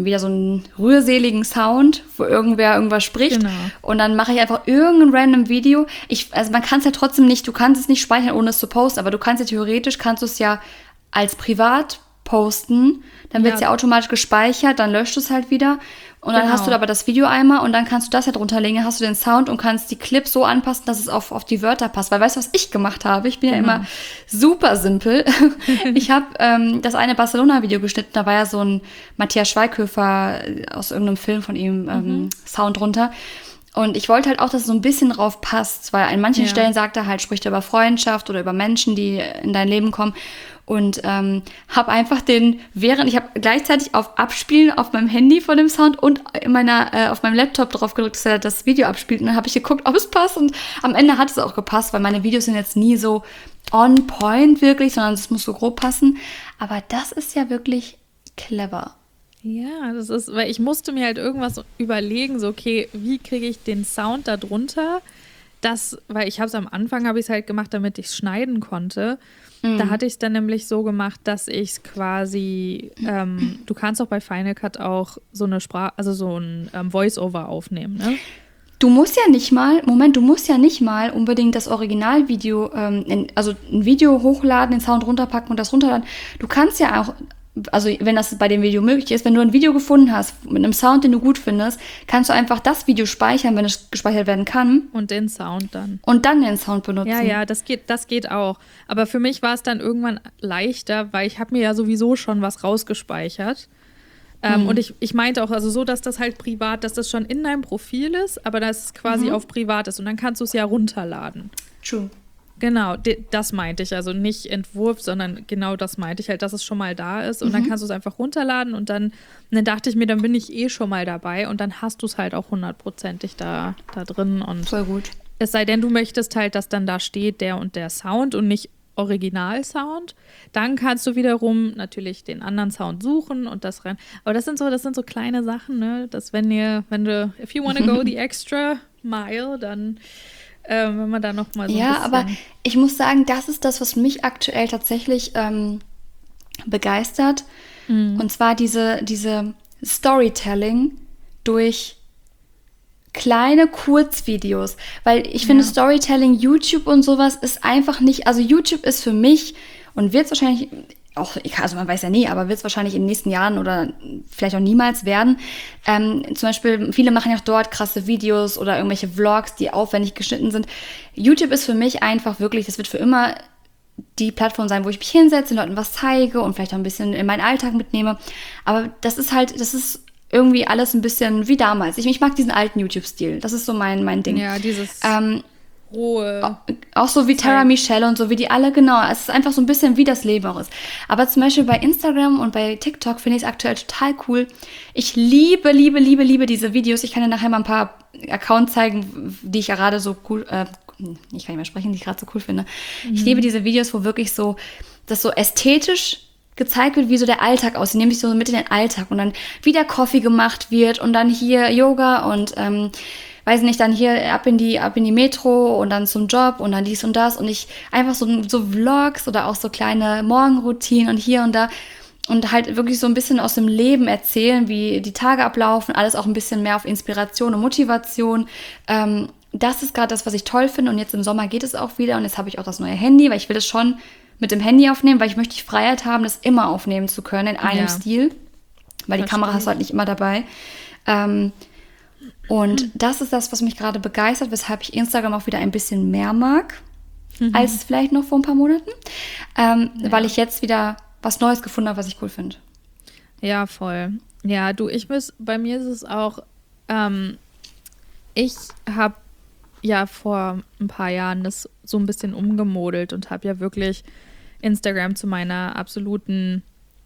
B: wieder so einen rührseligen Sound, wo irgendwer irgendwas spricht.
A: Genau.
B: Und dann mache ich einfach irgendein random Video. Also man kann es ja trotzdem nicht, du kannst es nicht speichern, ohne es zu posten, aber du kannst ja theoretisch, kannst du es ja als privat posten, dann wird es ja automatisch gespeichert, dann löscht du es halt wieder und dann hast du aber das Video einmal und dann kannst du das ja drunter legen, hast du den Sound und kannst die Clips so anpassen, dass es auf die Wörter passt. Weil weißt du, was ich gemacht habe? Ich bin ja immer super simpel. Ich habe das eine Barcelona-Video geschnitten, da war ja so ein Matthias Schweighöfer aus irgendeinem Film von ihm Sound drunter. Und ich wollte halt auch, dass es so ein bisschen drauf passt, weil an manchen Stellen sagt er halt, spricht er über Freundschaft oder über Menschen, die in dein Leben kommen. Und habe einfach ich habe gleichzeitig auf Abspielen auf meinem Handy von dem Sound und auf meinem Laptop drauf gedrückt, dass er das Video abspielt. Und dann habe ich geguckt, ob es passt. Und am Ende hat es auch gepasst, weil meine Videos sind jetzt nie so on point wirklich, sondern es muss so grob passen. Aber das ist ja wirklich clever.
A: Ja, das ist, weil ich musste mir halt irgendwas überlegen, so okay, wie kriege ich den Sound da drunter? Weil ich habe es am Anfang, habe ich es halt gemacht, damit ich es schneiden konnte. Da hatte ich es dann nämlich so gemacht, dass ich es quasi, du kannst auch bei Final Cut auch so eine so ein Voice-Over aufnehmen, ne?
B: Du musst ja nicht mal unbedingt das Originalvideo, also ein Video hochladen, den Sound runterpacken und das runterladen. Du kannst ja auch, also wenn das bei dem Video möglich ist, wenn du ein Video gefunden hast mit einem Sound, den du gut findest, kannst du einfach das Video speichern, wenn es gespeichert werden kann.
A: Und den Sound dann.
B: Und dann den Sound benutzen.
A: Ja, das geht auch. Aber für mich war es dann irgendwann leichter, weil ich habe mir ja sowieso schon was rausgespeichert. Und ich meinte auch, also so, dass das halt privat, dass das schon in deinem Profil ist, aber dass es quasi auf privat ist. Und dann kannst du es ja runterladen.
B: True.
A: Genau, das meinte ich. Also nicht Entwurf, sondern genau das meinte ich halt, dass es schon mal da ist. Und dann kannst du es einfach runterladen und dann dachte ich mir, dann bin ich schon mal dabei und dann hast du es halt auch 100%ig da drin. Und
B: voll gut.
A: Es sei denn, du möchtest halt, dass dann da steht der und der Sound und nicht Originalsound. Dann kannst du wiederum natürlich den anderen Sound suchen und das rein. Aber das sind so kleine Sachen, ne? Dass wenn du, if you wanna go the extra mile, dann wenn man da noch mal so ein bisschen...
B: Ja, aber ich muss sagen, das ist das, was mich aktuell tatsächlich begeistert. Und zwar diese Storytelling durch kleine Kurzvideos. Weil ich finde, Storytelling, YouTube und sowas ist einfach nicht... Also YouTube ist für mich und wird es wahrscheinlich... Also man weiß ja nie, aber wird es wahrscheinlich in den nächsten Jahren oder vielleicht auch niemals werden. Zum Beispiel, viele machen ja auch dort krasse Videos oder irgendwelche Vlogs, die aufwendig geschnitten sind. YouTube ist für mich einfach wirklich, das wird für immer die Plattform sein, wo ich mich hinsetze, den Leuten was zeige und vielleicht auch ein bisschen in meinen Alltag mitnehme. Aber das ist irgendwie alles ein bisschen wie damals. Ich mag diesen alten YouTube-Stil. Das ist so mein Ding.
A: Ja, dieses... rohe.
B: Auch so wie Tara Michelle und so, wie die alle, genau. Es ist einfach so ein bisschen, wie das Leben auch ist. Aber zum Beispiel bei Instagram und bei TikTok finde ich es aktuell total cool. Ich liebe diese Videos. Ich kann dir nachher mal ein paar Accounts zeigen, die ich gerade so cool, ich kann nicht mehr sprechen, die ich gerade so cool finde. Ich liebe diese Videos, wo wirklich so, das so ästhetisch gezeigt wird, wie so der Alltag aussieht. Nehme ich so mit in den Alltag und dann wie der Coffee gemacht wird und dann hier Yoga und weiß nicht, dann hier ab in die Metro und dann zum Job und dann dies und das und ich einfach so Vlogs oder auch so kleine Morgenroutinen und hier und da und halt wirklich so ein bisschen aus dem Leben erzählen, wie die Tage ablaufen, alles auch ein bisschen mehr auf Inspiration und Motivation. Das ist gerade das, was ich toll finde und jetzt im Sommer geht es auch wieder und jetzt habe ich auch das neue Handy, weil ich will das schon mit dem Handy aufnehmen, weil ich möchte die Freiheit haben, das immer aufnehmen zu können in einem Stil, weil die Kamera hast du halt nicht immer dabei. Und das ist das, was mich gerade begeistert, weshalb ich Instagram auch wieder ein bisschen mehr mag, als vielleicht noch vor ein paar Monaten, weil ich jetzt wieder was Neues gefunden habe, was ich cool finde.
A: Ja, voll. Ja, bei mir ist es auch, ich habe ja vor ein paar Jahren das so ein bisschen umgemodelt und habe ja wirklich Instagram zu meiner absoluten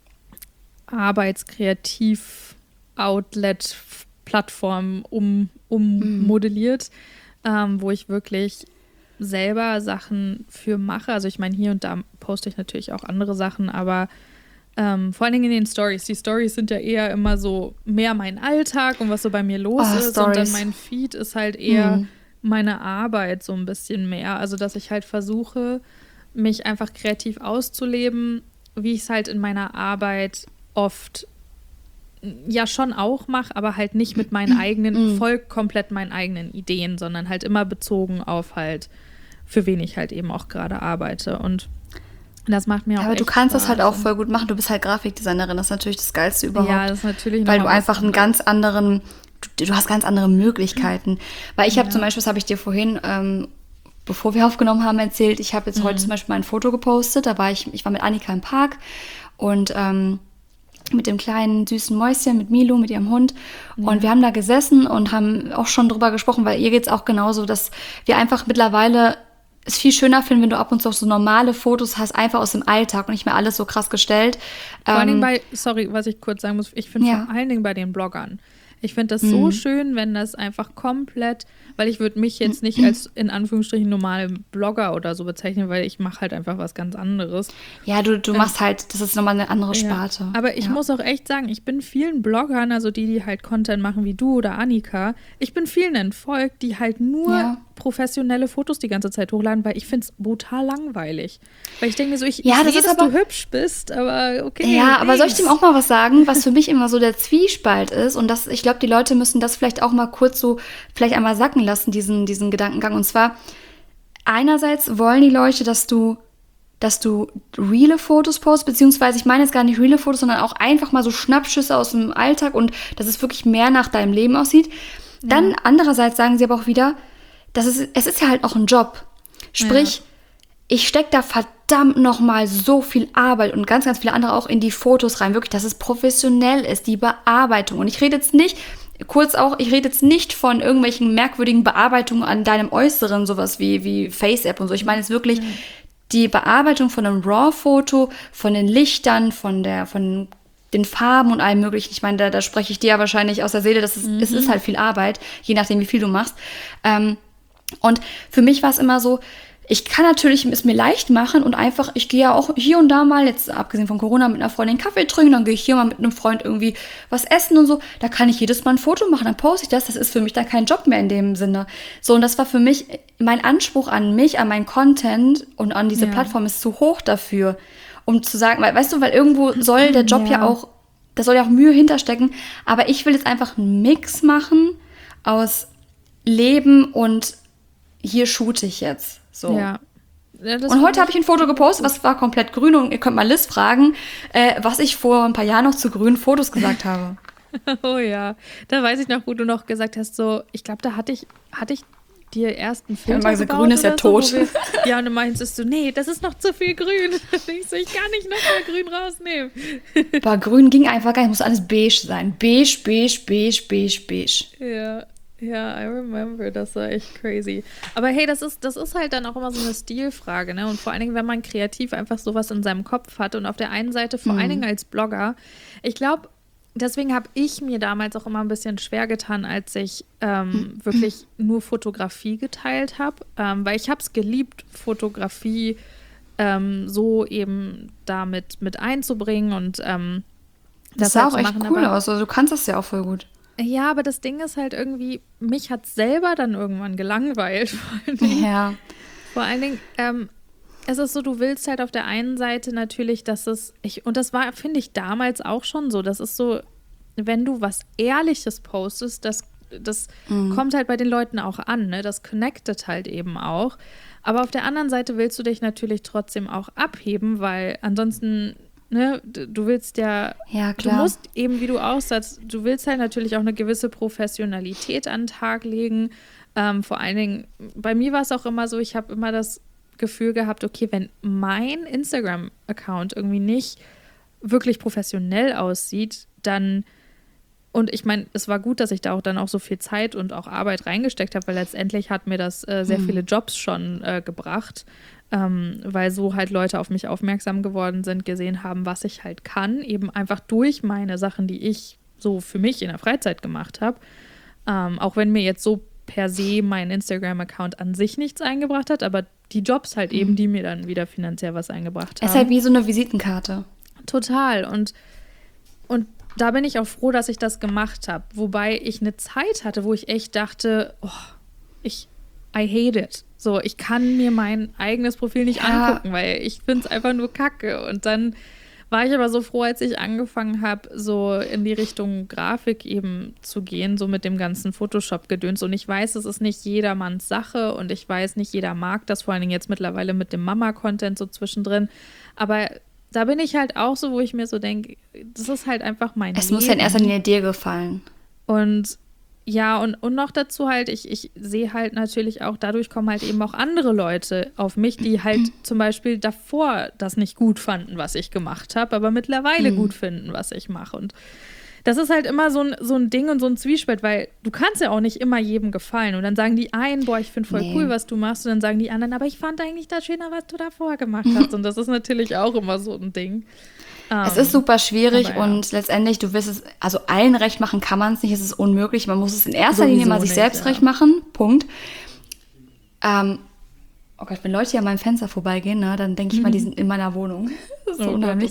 A: Arbeitskreativ-Outlet-Plattform ummodelliert, wo ich wirklich selber Sachen für mache. Also ich meine, hier und da poste ich natürlich auch andere Sachen, aber vor allen Dingen in den Stories. Die Stories sind ja eher immer so mehr mein Alltag und was so bei mir los ist. Stories. Und dann mein Feed ist halt eher meine Arbeit so ein bisschen mehr. Also dass ich halt versuche, mich einfach kreativ auszuleben, wie ich es halt in meiner Arbeit oft ja schon auch mache, aber halt nicht mit meinen eigenen, komplett meinen eigenen Ideen, sondern halt immer bezogen auf halt, für wen ich halt eben auch gerade arbeite. Und das macht mir auch
B: aber
A: echt
B: du kannst
A: Spaß.
B: das halt auch voll gut machen. Du bist halt Grafikdesignerin, das ist natürlich das Geilste überhaupt.
A: Ja, das ist natürlich
B: weil
A: noch
B: du
A: mal
B: einfach
A: was
B: einen ganz anderen, du hast ganz andere Möglichkeiten. Weil ich habe zum Beispiel, das habe ich dir vorhin, bevor wir aufgenommen haben, erzählt, ich habe jetzt heute zum Beispiel ein Foto gepostet, da war ich war mit Annika im Park und mit dem kleinen süßen Mäuschen, mit Milo, mit ihrem Hund. Und wir haben da gesessen und haben auch schon drüber gesprochen, weil ihr geht's auch genauso, dass wir einfach mittlerweile es viel schöner finden, wenn du ab und zu auch so normale Fotos hast, einfach aus dem Alltag und nicht mehr alles so krass gestellt.
A: Vor allen Dingen was ich kurz sagen muss, ich finde vor allen Dingen bei den Bloggern. Ich finde das so schön, wenn das einfach komplett, weil ich würde mich jetzt nicht als in Anführungsstrichen normalen Blogger oder so bezeichnen, weil ich mache halt einfach was ganz anderes.
B: Ja, du machst halt, das ist nochmal eine andere Sparte.
A: Aber ich muss auch echt sagen, ich bin vielen Bloggern, also die halt Content machen wie du oder Annika, ich bin vielen entfolgt, die halt nur professionelle Fotos die ganze Zeit hochladen, weil ich finde es brutal langweilig. Weil ich denke mir so, ich sehe, dass du hübsch bist, aber okay.
B: Ja, aber soll ich dem auch mal was sagen, was für mich immer so der Zwiespalt ist? Und das, ich glaube, die Leute müssen das vielleicht auch mal kurz so vielleicht einmal sacken lassen, diesen Gedankengang. Und zwar, einerseits wollen die Leute, dass du reale Fotos postest, beziehungsweise ich meine jetzt gar nicht reale Fotos, sondern auch einfach mal so Schnappschüsse aus dem Alltag und dass es wirklich mehr nach deinem Leben aussieht. Dann andererseits sagen sie aber auch wieder, es ist ja halt auch ein Job. Sprich, ich stecke da verdammt nochmal so viel Arbeit und ganz, ganz viele andere auch in die Fotos rein. Wirklich, dass es professionell ist, die Bearbeitung. Und ich rede jetzt nicht von irgendwelchen merkwürdigen Bearbeitungen an deinem Äußeren, sowas wie Face-App und so. Ich meine jetzt wirklich die Bearbeitung von einem RAW-Foto, von den Lichtern, von den Farben und allem möglichen. Ich meine, da spreche ich dir ja wahrscheinlich aus der Seele, es ist halt viel Arbeit, je nachdem, wie viel du machst. Und für mich war es immer so, ich kann natürlich es mir leicht machen und einfach, ich gehe ja auch hier und da mal, jetzt abgesehen von Corona, mit einer Freundin Kaffee trinken, dann gehe ich hier mal mit einem Freund irgendwie was essen und so. Da kann ich jedes Mal ein Foto machen, dann poste ich das. Das ist für mich dann kein Job mehr in dem Sinne. So, und das war für mich, mein Anspruch an mich, an meinen Content und an diese Plattform ist zu hoch dafür, um zu sagen, weißt du, weil irgendwo soll der Job ja auch, da soll ja auch Mühe hinterstecken, aber ich will jetzt einfach einen Mix machen aus Leben und hier shoote ich jetzt. So.
A: Ja.
B: Und heute habe ich ein Foto gepostet, was war komplett grün und ihr könnt mal Liz fragen, was ich vor ein paar Jahren noch zu grünen Fotos gesagt habe.
A: Oh ja, da weiß ich noch, wo du noch gesagt hast, so, ich glaube, da hatte ich dir erst einen Filter gebaut
B: grün ist ja tot.
A: So, ja, und du meinst du, nee, das ist noch zu viel grün. Ich kann nicht noch mal grün rausnehmen.
B: Aber grün ging einfach gar nicht, muss alles beige sein. Beige, beige, beige, beige, beige.
A: Ja, I remember, das war echt crazy. Aber hey, das ist halt dann auch immer so eine Stilfrage, ne? Und vor allen Dingen, wenn man kreativ einfach sowas in seinem Kopf hat und auf der einen Seite, vor allen Dingen als Blogger, ich glaube, deswegen habe ich mir damals auch immer ein bisschen schwer getan, als ich wirklich nur Fotografie geteilt habe, weil ich habe es geliebt, Fotografie so eben damit mit einzubringen und
B: das sah auch echt cool aus, also du kannst das ja auch voll gut.
A: Ja, aber das Ding ist halt irgendwie, mich hat es selber dann irgendwann gelangweilt. Vor allen Dingen, es ist so, du willst halt auf der einen Seite natürlich, und das war, finde ich, damals auch schon so, das ist so, wenn du was Ehrliches postest, das kommt halt bei den Leuten auch an, ne? Das connectet halt eben auch. Aber auf der anderen Seite willst du dich natürlich trotzdem auch abheben, weil ansonsten, ne, du willst ja klar. Du musst eben, wie du auch sagst, du willst halt natürlich auch eine gewisse Professionalität an den Tag legen. Vor allen Dingen, bei mir war es auch immer so, ich habe immer das Gefühl gehabt, okay, wenn mein Instagram-Account irgendwie nicht wirklich professionell aussieht, dann, und ich meine, es war gut, dass ich da auch dann auch so viel Zeit und auch Arbeit reingesteckt habe, weil letztendlich hat mir das sehr viele Jobs schon gebracht, weil so halt Leute auf mich aufmerksam geworden sind, gesehen haben, was ich halt kann, eben einfach durch meine Sachen, die ich so für mich in der Freizeit gemacht habe. Auch wenn mir jetzt so per se mein Instagram-Account an sich nichts eingebracht hat, aber die Jobs halt eben, die mir dann wieder finanziell was eingebracht haben.
B: Es ist halt wie so eine Visitenkarte.
A: Total. Und da bin ich auch froh, dass ich das gemacht habe. Wobei ich eine Zeit hatte, wo ich echt dachte, I hate it. So, ich kann mir mein eigenes Profil nicht angucken, weil ich finde es einfach nur kacke. Und dann war ich aber so froh, als ich angefangen habe, so in die Richtung Grafik eben zu gehen, so mit dem ganzen Photoshop-Gedöns. Und ich weiß, es ist nicht jedermanns Sache und ich weiß, nicht jeder mag das, vor allen Dingen jetzt mittlerweile mit dem Mama-Content so zwischendrin. Aber da bin ich halt auch so, wo ich mir so denke, das ist halt einfach mein
B: Es
A: Leben.
B: muss ja in erster Linie dir gefallen.
A: Und ja, und noch dazu halt, ich sehe halt natürlich auch, dadurch kommen halt eben auch andere Leute auf mich, die halt zum Beispiel davor das nicht gut fanden, was ich gemacht habe, aber mittlerweile gut finden, was ich mache. Und das ist halt immer so ein Ding und so ein Zwiespalt, weil du kannst ja auch nicht immer jedem gefallen. Und dann sagen die einen, boah, ich finde voll cool, was du machst. Und dann sagen die anderen, aber ich fand eigentlich das schöner, was du davor gemacht hast. Und das ist natürlich auch immer so ein Ding.
B: Es ist super schwierig
A: aber ja.
B: und letztendlich, du wirst es, also allen recht machen kann man es nicht, es ist unmöglich. Man muss es in erster Linie mal sich selbst recht machen, Punkt. Oh Gott, wenn Leute hier an meinem Fenster vorbeigehen, ne, dann denke ich mal, die sind in meiner Wohnung. Das ist so unheimlich.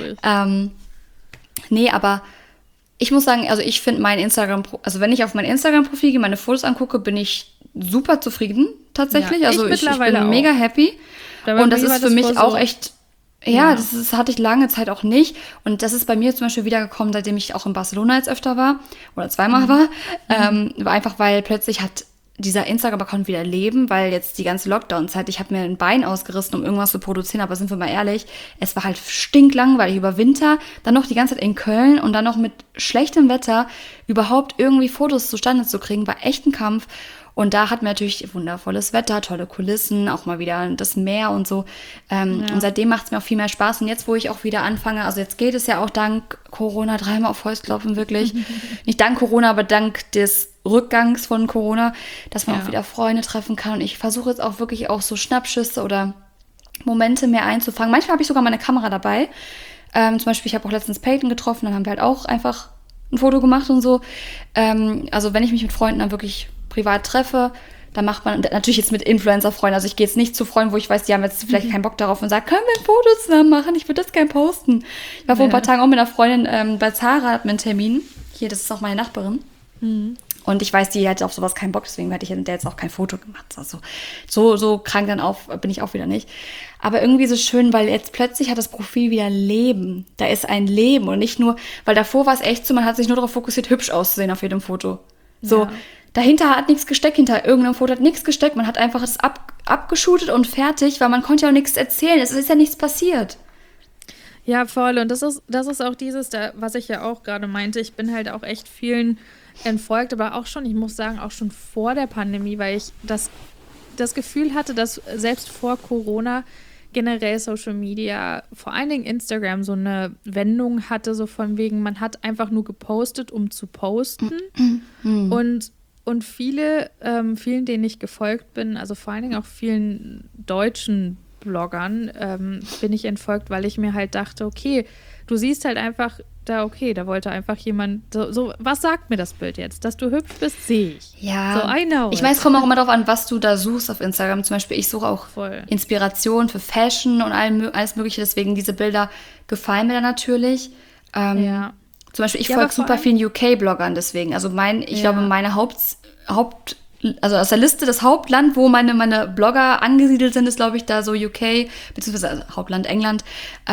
B: Nee, aber ich muss sagen, also ich finde mein Instagram, also wenn ich auf mein Instagram-Profil gehe, meine Fotos angucke, bin ich super zufrieden tatsächlich. Ja, also ich bin mega happy. Und das ist für mich auch echt... Ja, das hatte ich lange Zeit auch nicht. Und das ist bei mir zum Beispiel wiedergekommen, seitdem ich auch in Barcelona jetzt öfter war oder zweimal war. Einfach weil plötzlich hat dieser Instagram-Account wieder Leben, weil jetzt die ganze Lockdown-Zeit, ich habe mir ein Bein ausgerissen, um irgendwas zu produzieren, aber sind wir mal ehrlich, es war halt stinklangweilig über Winter, dann noch die ganze Zeit in Köln und dann noch mit schlechtem Wetter überhaupt irgendwie Fotos zustande zu kriegen, war echt ein Kampf. Und da hatten wir natürlich wundervolles Wetter, tolle Kulissen, auch mal wieder das Meer und so. Und seitdem macht es mir auch viel mehr Spaß. Und jetzt, wo ich auch wieder anfange, also jetzt geht es ja auch dank Corona, dreimal auf Holz klopfen, wirklich. Nicht dank Corona, aber dank des Rückgangs von Corona, dass man auch wieder Freunde treffen kann. Und ich versuche jetzt auch wirklich auch so Schnappschüsse oder Momente mehr einzufangen. Manchmal habe ich sogar meine Kamera dabei. Zum Beispiel, ich habe auch letztens Peyton getroffen, dann haben wir halt auch einfach ein Foto gemacht und so. Also wenn ich mich mit Freunden dann wirklich privat treffe, dann macht man, natürlich jetzt mit Influencer-Freunden, also ich gehe jetzt nicht zu Freunden, wo ich weiß, die haben jetzt vielleicht keinen Bock darauf und sagen, können wir ein Foto zusammen machen? Ich würde das gerne posten. Ich war vor ein paar Tagen auch mit einer Freundin bei Zara, hatten wir einen Termin. Hier, das ist auch meine Nachbarin. Und ich weiß, die hat auf sowas keinen Bock, deswegen hätte ich der jetzt auch kein Foto gemacht. Also so krank dann bin ich auch wieder nicht. Aber irgendwie so schön, weil jetzt plötzlich hat das Profil wieder Leben. Da ist ein Leben und nicht nur, weil davor war es echt so, man hat sich nur darauf fokussiert, hübsch auszusehen auf jedem Foto. So, dahinter hat nichts gesteckt, hinter irgendeinem Foto hat nichts gesteckt. Man hat einfach das abgeshootet und fertig, weil man konnte ja auch nichts erzählen. Es ist ja nichts passiert.
A: Ja, voll. Und das ist auch dieses, was ich ja auch gerade meinte. Ich bin halt auch echt vielen entfolgt, aber auch schon, ich muss sagen, auch schon vor der Pandemie, weil ich das Gefühl hatte, dass selbst vor Corona generell Social Media, vor allen Dingen Instagram, so eine Wendung hatte, so von wegen, man hat einfach nur gepostet, um zu posten. Und vielen, denen ich gefolgt bin, also vor allen Dingen auch vielen deutschen Bloggern, bin ich entfolgt, weil ich mir halt dachte, okay, du siehst halt einfach, da wollte einfach jemand, so, was sagt mir das Bild jetzt? Dass du hübsch bist, sehe ich.
B: Ja,
A: so, I know
B: ich meine, es kommt auch immer darauf an, was du da suchst auf Instagram. Zum Beispiel, ich suche auch Inspiration für Fashion und alles Mögliche, deswegen diese Bilder gefallen mir dann natürlich. Zum Beispiel, ich folge super vielen UK-Bloggern deswegen. Also ich glaube, meine also aus der Liste das Hauptland, wo meine Blogger angesiedelt sind, ist, glaube ich, da so UK, beziehungsweise also Hauptland England,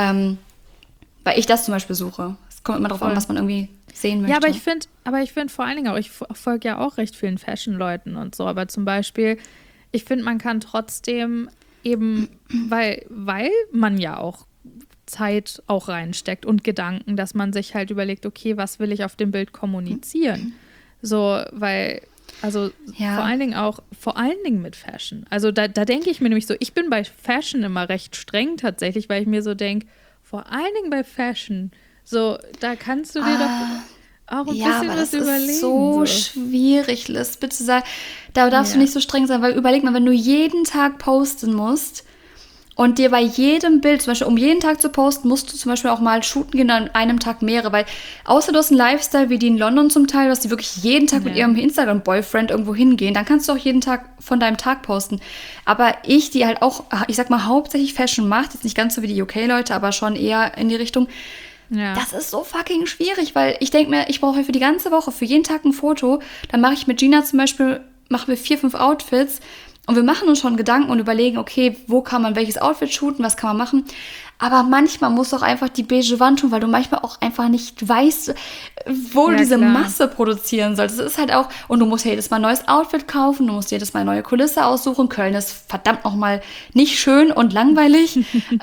B: weil ich das zum Beispiel suche. Es kommt immer darauf an, was man irgendwie sehen möchte.
A: Ja, aber ich finde vor allen Dingen auch, ich folge ja auch recht vielen Fashion-Leuten und so, aber zum Beispiel, ich finde, man kann trotzdem eben, weil man ja auch Zeit auch reinsteckt und Gedanken, dass man sich halt überlegt, okay, was will ich auf dem Bild kommunizieren? So, weil, also vor allen Dingen mit Fashion. Also da denke ich mir nämlich so, ich bin bei Fashion immer recht streng tatsächlich, weil ich mir so denke, vor allen Dingen bei Fashion, so, da kannst du dir doch auch ein bisschen was überlegen.
B: Das ist so schwierig, Liz. Bitte sag, da darfst du nicht so streng sein, weil überleg mal, wenn du jeden Tag posten musst und dir bei jedem Bild, zum Beispiel um jeden Tag zu posten, musst du zum Beispiel auch mal shooten gehen an einem Tag mehrere, weil außer du hast einen Lifestyle wie die in London zum Teil, dass die wirklich jeden Tag mit ihrem Instagram-Boyfriend irgendwo hingehen, dann kannst du auch jeden Tag von deinem Tag posten. Aber die halt auch, ich sag mal, hauptsächlich Fashion macht, jetzt nicht ganz so wie die UK-Leute, aber schon eher in die Richtung, das ist so fucking schwierig, weil ich denke mir, ich brauche für die ganze Woche, für jeden Tag ein Foto, dann mache ich mit Gina zum Beispiel, machen wir 4, 5 Outfits. Und wir machen uns schon Gedanken und überlegen, okay, wo kann man welches Outfit shooten, was kann man machen. Aber manchmal muss auch einfach die beige Wand tun, weil du manchmal auch einfach nicht weißt, wo du diese Masse produzieren sollst. Das ist halt auch, und du musst ja jedes Mal ein neues Outfit kaufen, du musst jedes Mal eine neue Kulisse aussuchen. Köln ist verdammt nochmal nicht schön und langweilig.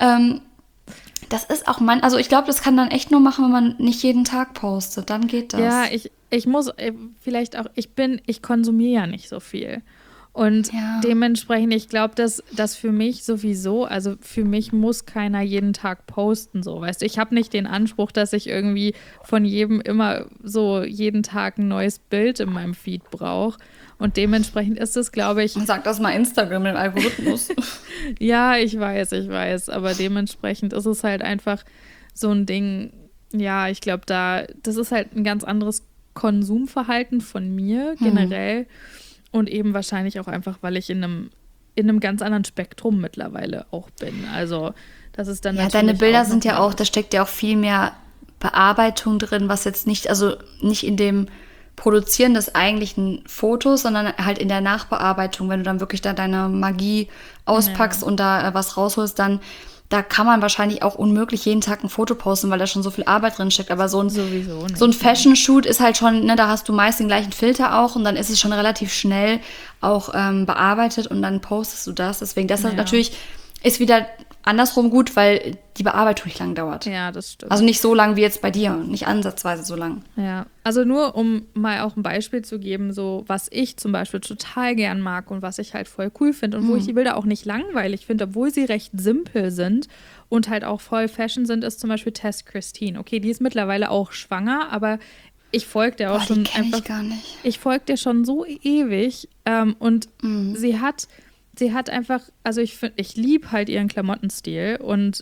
B: Das ist auch also ich glaube, das kann dann echt nur machen, wenn man nicht jeden Tag postet. Dann geht das.
A: Ja, ich muss vielleicht auch, ich konsumiere ja nicht so viel. Und dementsprechend, ich glaube, dass das für mich sowieso, also für mich muss keiner jeden Tag posten, so, weißt du. Ich habe nicht den Anspruch, dass ich irgendwie von jedem immer so jeden Tag ein neues Bild in meinem Feed brauche. Und dementsprechend ist es, glaube ich.
B: Sag das mal Instagram, den Algorithmus.
A: Ja, ich weiß. Aber dementsprechend ist es halt einfach so ein Ding, ja, ich glaube, das ist halt ein ganz anderes Konsumverhalten von mir generell. Und eben wahrscheinlich auch einfach, weil ich in einem ganz anderen Spektrum mittlerweile auch bin. Also, das ist dann natürlich.
B: Ja, deine Bilder sind ja auch, da steckt ja auch viel mehr Bearbeitung drin, was jetzt nicht in dem Produzieren des eigentlichen Fotos, sondern halt in der Nachbearbeitung, wenn du dann wirklich da deine Magie auspackst und da was rausholst, dann da kann man wahrscheinlich auch unmöglich jeden Tag ein Foto posten, weil da schon so viel Arbeit drin steckt. Aber so ein Fashion-Shoot ist halt schon, ne, da hast du meist den gleichen Filter auch und dann ist es schon relativ schnell auch bearbeitet und dann postest du das. Deswegen, das natürlich ist wieder andersrum gut, weil die Bearbeitung nicht lang dauert.
A: Ja, das stimmt.
B: Also nicht so lang wie jetzt bei dir, nicht ansatzweise so lang.
A: Ja, also nur um mal auch ein Beispiel zu geben, so was ich zum Beispiel total gern mag und was ich halt voll cool finde und wo ich die Bilder auch nicht langweilig finde, obwohl sie recht simpel sind und halt auch voll Fashion sind, ist zum Beispiel Tess Christine. Okay, die ist mittlerweile auch schwanger, aber ich folge der auch schon einfach.
B: Ich gar nicht.
A: Ich folge der schon so ewig und sie hat einfach, also ich liebe halt ihren Klamottenstil und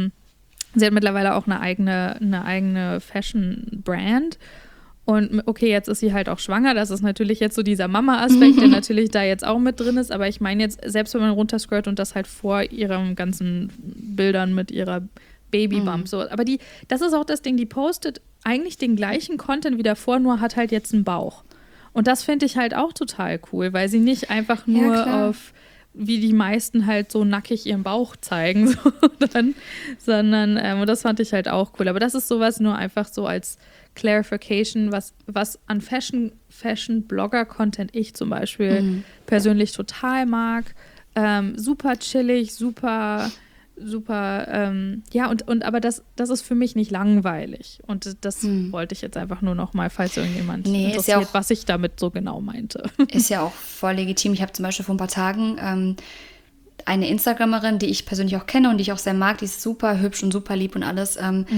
A: sie hat mittlerweile auch eine eigene Fashion-Brand. Und okay, jetzt ist sie halt auch schwanger. Das ist natürlich jetzt so dieser Mama-Aspekt, der natürlich da jetzt auch mit drin ist. Aber ich meine jetzt, selbst wenn man runterscrollt und das halt vor ihren ganzen Bildern mit ihrer Babybump so. Aber das ist auch das Ding, die postet eigentlich den gleichen Content wie davor, nur hat halt jetzt einen Bauch. Und das finde ich halt auch total cool, weil sie nicht einfach nur auf, wie die meisten halt so nackig ihren Bauch zeigen, so sondern und das fand ich halt auch cool. Aber das ist sowas nur einfach so als Clarification, was an Fashion-Blogger-Content ich zum Beispiel persönlich total mag. Super chillig, super, und aber das ist für mich nicht langweilig. Und das wollte ich jetzt einfach nur noch mal, falls irgendjemand interessiert, was ich damit so genau meinte.
B: Ist ja auch voll legitim. Ich habe zum Beispiel vor ein paar Tagen eine Instagramerin, die ich persönlich auch kenne und die ich auch sehr mag, die ist super hübsch und super lieb und alles.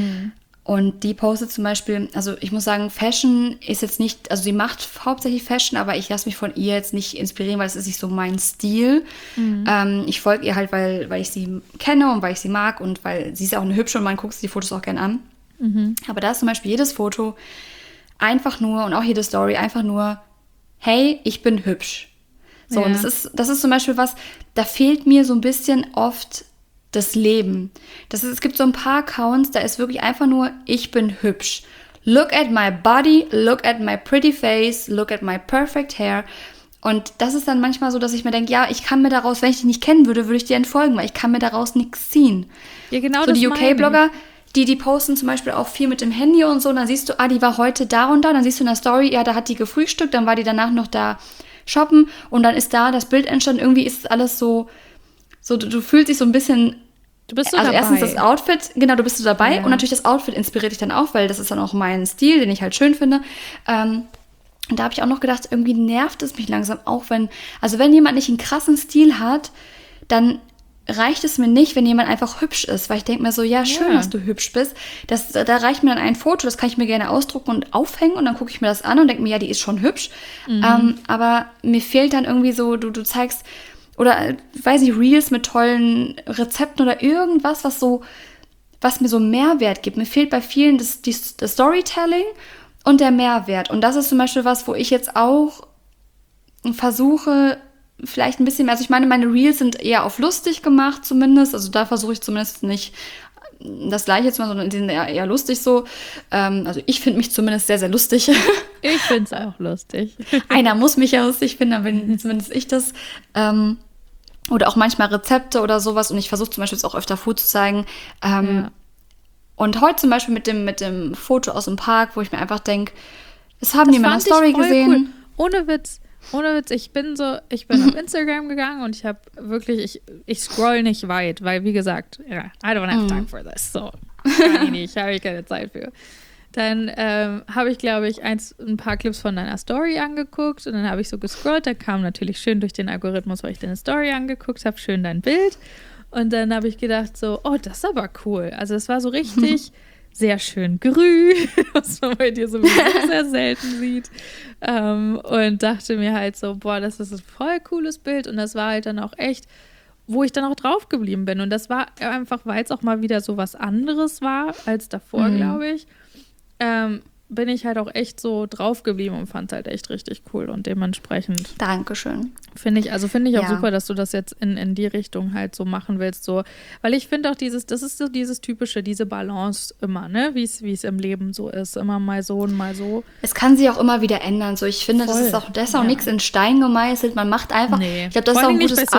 B: Und die postet zum Beispiel, also ich muss sagen, Fashion ist jetzt nicht, also sie macht hauptsächlich Fashion, aber ich lasse mich von ihr jetzt nicht inspirieren, weil es ist nicht so mein Stil. Ich folge ihr halt, weil ich sie kenne und weil ich sie mag und weil sie ist ja auch eine hübsche und man guckt sich die Fotos auch gern an. Aber da ist zum Beispiel jedes Foto einfach nur und auch jede Story einfach nur, hey, ich bin hübsch. So, und das ist zum Beispiel was, da fehlt mir so ein bisschen oft das Leben. Es gibt so ein paar Accounts, da ist wirklich einfach nur, ich bin hübsch. Look at my body, look at my pretty face, look at my perfect hair. Und das ist dann manchmal so, dass ich mir denke, ja, ich kann mir daraus, wenn ich dich nicht kennen würde, würde ich dir entfolgen, weil ich kann mir daraus nichts ziehen.
A: Ja, genau
B: so
A: das
B: die UK-Blogger, die posten zum Beispiel auch viel mit dem Handy und so, und dann siehst du, die war heute da und da, dann siehst du in der Story, ja, da hat die gefrühstückt, dann war die danach noch da shoppen und dann ist da das Bild entstanden, irgendwie ist alles so du fühlst dich so ein bisschen.
A: Du bist so
B: also
A: dabei.
B: Erstens das Outfit, genau, du bist so dabei und natürlich das Outfit inspiriert dich dann auch, weil das ist dann auch mein Stil, den ich halt schön finde. Und da habe ich auch noch gedacht, irgendwie nervt es mich langsam auch, wenn jemand nicht einen krassen Stil hat, dann reicht es mir nicht, wenn jemand einfach hübsch ist, weil ich denke mir so, ja, schön, dass du hübsch bist. Da reicht mir dann ein Foto, das kann ich mir gerne ausdrucken und aufhängen und dann gucke ich mir das an und denke mir, ja, die ist schon hübsch. Aber mir fehlt dann irgendwie so, du zeigst, oder, weiß nicht, Reels mit tollen Rezepten oder irgendwas, was mir so Mehrwert gibt. Mir fehlt bei vielen das Storytelling und der Mehrwert. Und das ist zum Beispiel was, wo ich jetzt auch versuche, vielleicht ein bisschen mehr, also ich meine, meine Reels sind eher auf lustig gemacht zumindest. Also da versuche ich zumindest nicht das Gleiche zu machen, sondern die sind eher lustig so. Also ich finde mich zumindest sehr, sehr lustig. Ich
A: finde es auch lustig.
B: Einer muss mich ja lustig finden, dann bin zumindest ich das. Oder auch manchmal Rezepte oder sowas. Und ich versuche zum Beispiel jetzt auch öfter Food zu zeigen. Und heute zum Beispiel mit dem Foto aus dem Park, wo ich mir einfach denke, das haben die in meiner Story gesehen.
A: Cool. Ohne Witz, ich bin auf Instagram gegangen und ich habe wirklich, ich scroll nicht weit, weil wie gesagt, I don't have time for this. So, kann ich nicht, habe ich keine Zeit für. Dann habe ich, glaube ich, ein paar Clips von deiner Story angeguckt und dann habe ich so gescrollt. Da kam natürlich schön durch den Algorithmus, weil ich deine Story angeguckt habe, schön dein Bild. Und dann habe ich gedacht so, oh, das ist aber cool. Also es war so richtig sehr schön grün, was man bei dir sowieso sehr selten sieht. Und dachte mir halt so, boah, das ist ein voll cooles Bild. Und das war halt dann auch echt, wo ich dann auch drauf geblieben bin. Und das war einfach, weil es auch mal wieder so was anderes war als davor, glaube ich. Bin ich halt auch echt so drauf geblieben und fand es halt echt richtig cool und dementsprechend.
B: Dankeschön.
A: Finde ich auch super, dass du das jetzt in die Richtung halt so machen willst, so, weil ich finde auch das ist so dieses typische, diese Balance immer, ne, wie es im Leben so ist, immer mal so und mal so.
B: Es kann sich auch immer wieder ändern, so, ich finde, das ist auch nichts in Stein gemeißelt, man macht einfach, ich glaube, das ist auch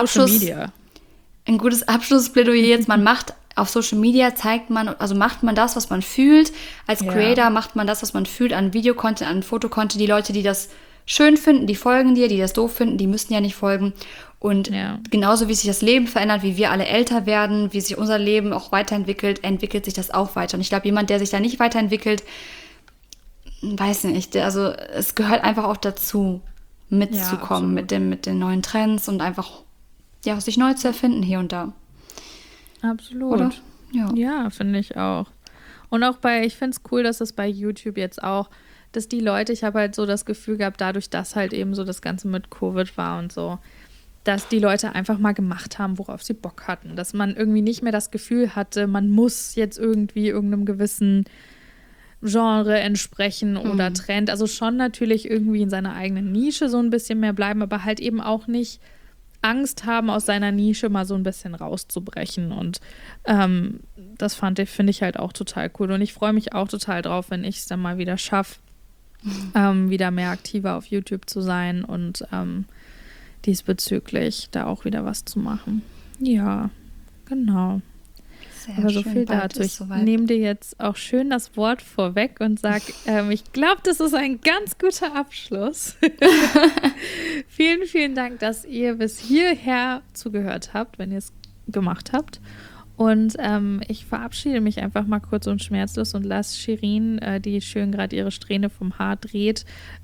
B: ein gutes Abschlussplädoyer jetzt, man macht auf Social Media macht man das, was man fühlt. Als Creator macht man das, was man fühlt, an Videocontent, an Fotocontent. Die Leute, die das schön finden, die folgen dir, die das doof finden, die müssen ja nicht folgen. Und genauso wie sich das Leben verändert, wie wir alle älter werden, wie sich unser Leben auch weiterentwickelt, entwickelt sich das auch weiter. Und ich glaube, jemand, der sich da nicht weiterentwickelt, weiß nicht, also es gehört einfach auch dazu, mitzukommen mit den neuen Trends und einfach sich neu zu erfinden hier und da.
A: Absolut.
B: Oder?
A: Ja, finde ich auch. Und auch ich finde es cool, dass es bei YouTube jetzt auch, dass die Leute, ich habe halt so das Gefühl gehabt, dadurch, dass halt eben so das Ganze mit Covid war und so, dass die Leute einfach mal gemacht haben, worauf sie Bock hatten. Dass man irgendwie nicht mehr das Gefühl hatte, man muss jetzt irgendwie irgendeinem gewissen Genre entsprechen oder Trend. Also schon natürlich irgendwie in seiner eigenen Nische so ein bisschen mehr bleiben, aber halt eben auch nicht Angst haben, aus seiner Nische mal so ein bisschen rauszubrechen. Und das finde ich halt auch total cool. Und ich freue mich auch total drauf, wenn ich es dann mal wieder schaffe, wieder mehr aktiver auf YouTube zu sein und diesbezüglich da auch wieder was zu machen. Ja, genau.
B: Sehr
A: aber so
B: schön,
A: viel dazu. Ich nehme dir jetzt auch schön das Wort vorweg und sage, ich glaube, das ist ein ganz guter Abschluss. Vielen, vielen Dank, dass ihr bis hierher zugehört habt, wenn ihr es gemacht habt. Und ich verabschiede mich einfach mal kurz und schmerzlos und lasse Shirin, die schön gerade ihre Strähne vom Haar dreht,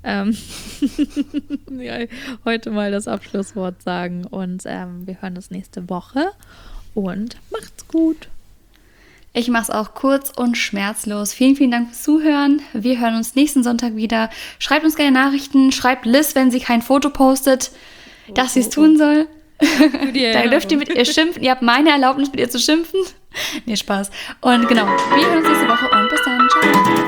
A: heute mal das Abschlusswort sagen. Und wir hören uns nächste Woche und macht's gut.
B: Ich mache es auch kurz und schmerzlos. Vielen, vielen Dank fürs Zuhören. Wir hören uns nächsten Sonntag wieder. Schreibt uns gerne Nachrichten. Schreibt Liz, wenn sie kein Foto postet, dass sie es tun soll. Da dürft ihr mit ihr schimpfen. Ihr habt meine Erlaubnis, mit ihr zu schimpfen. Nee, Spaß. Und genau, wir hören uns nächste Woche und bis dann. Ciao.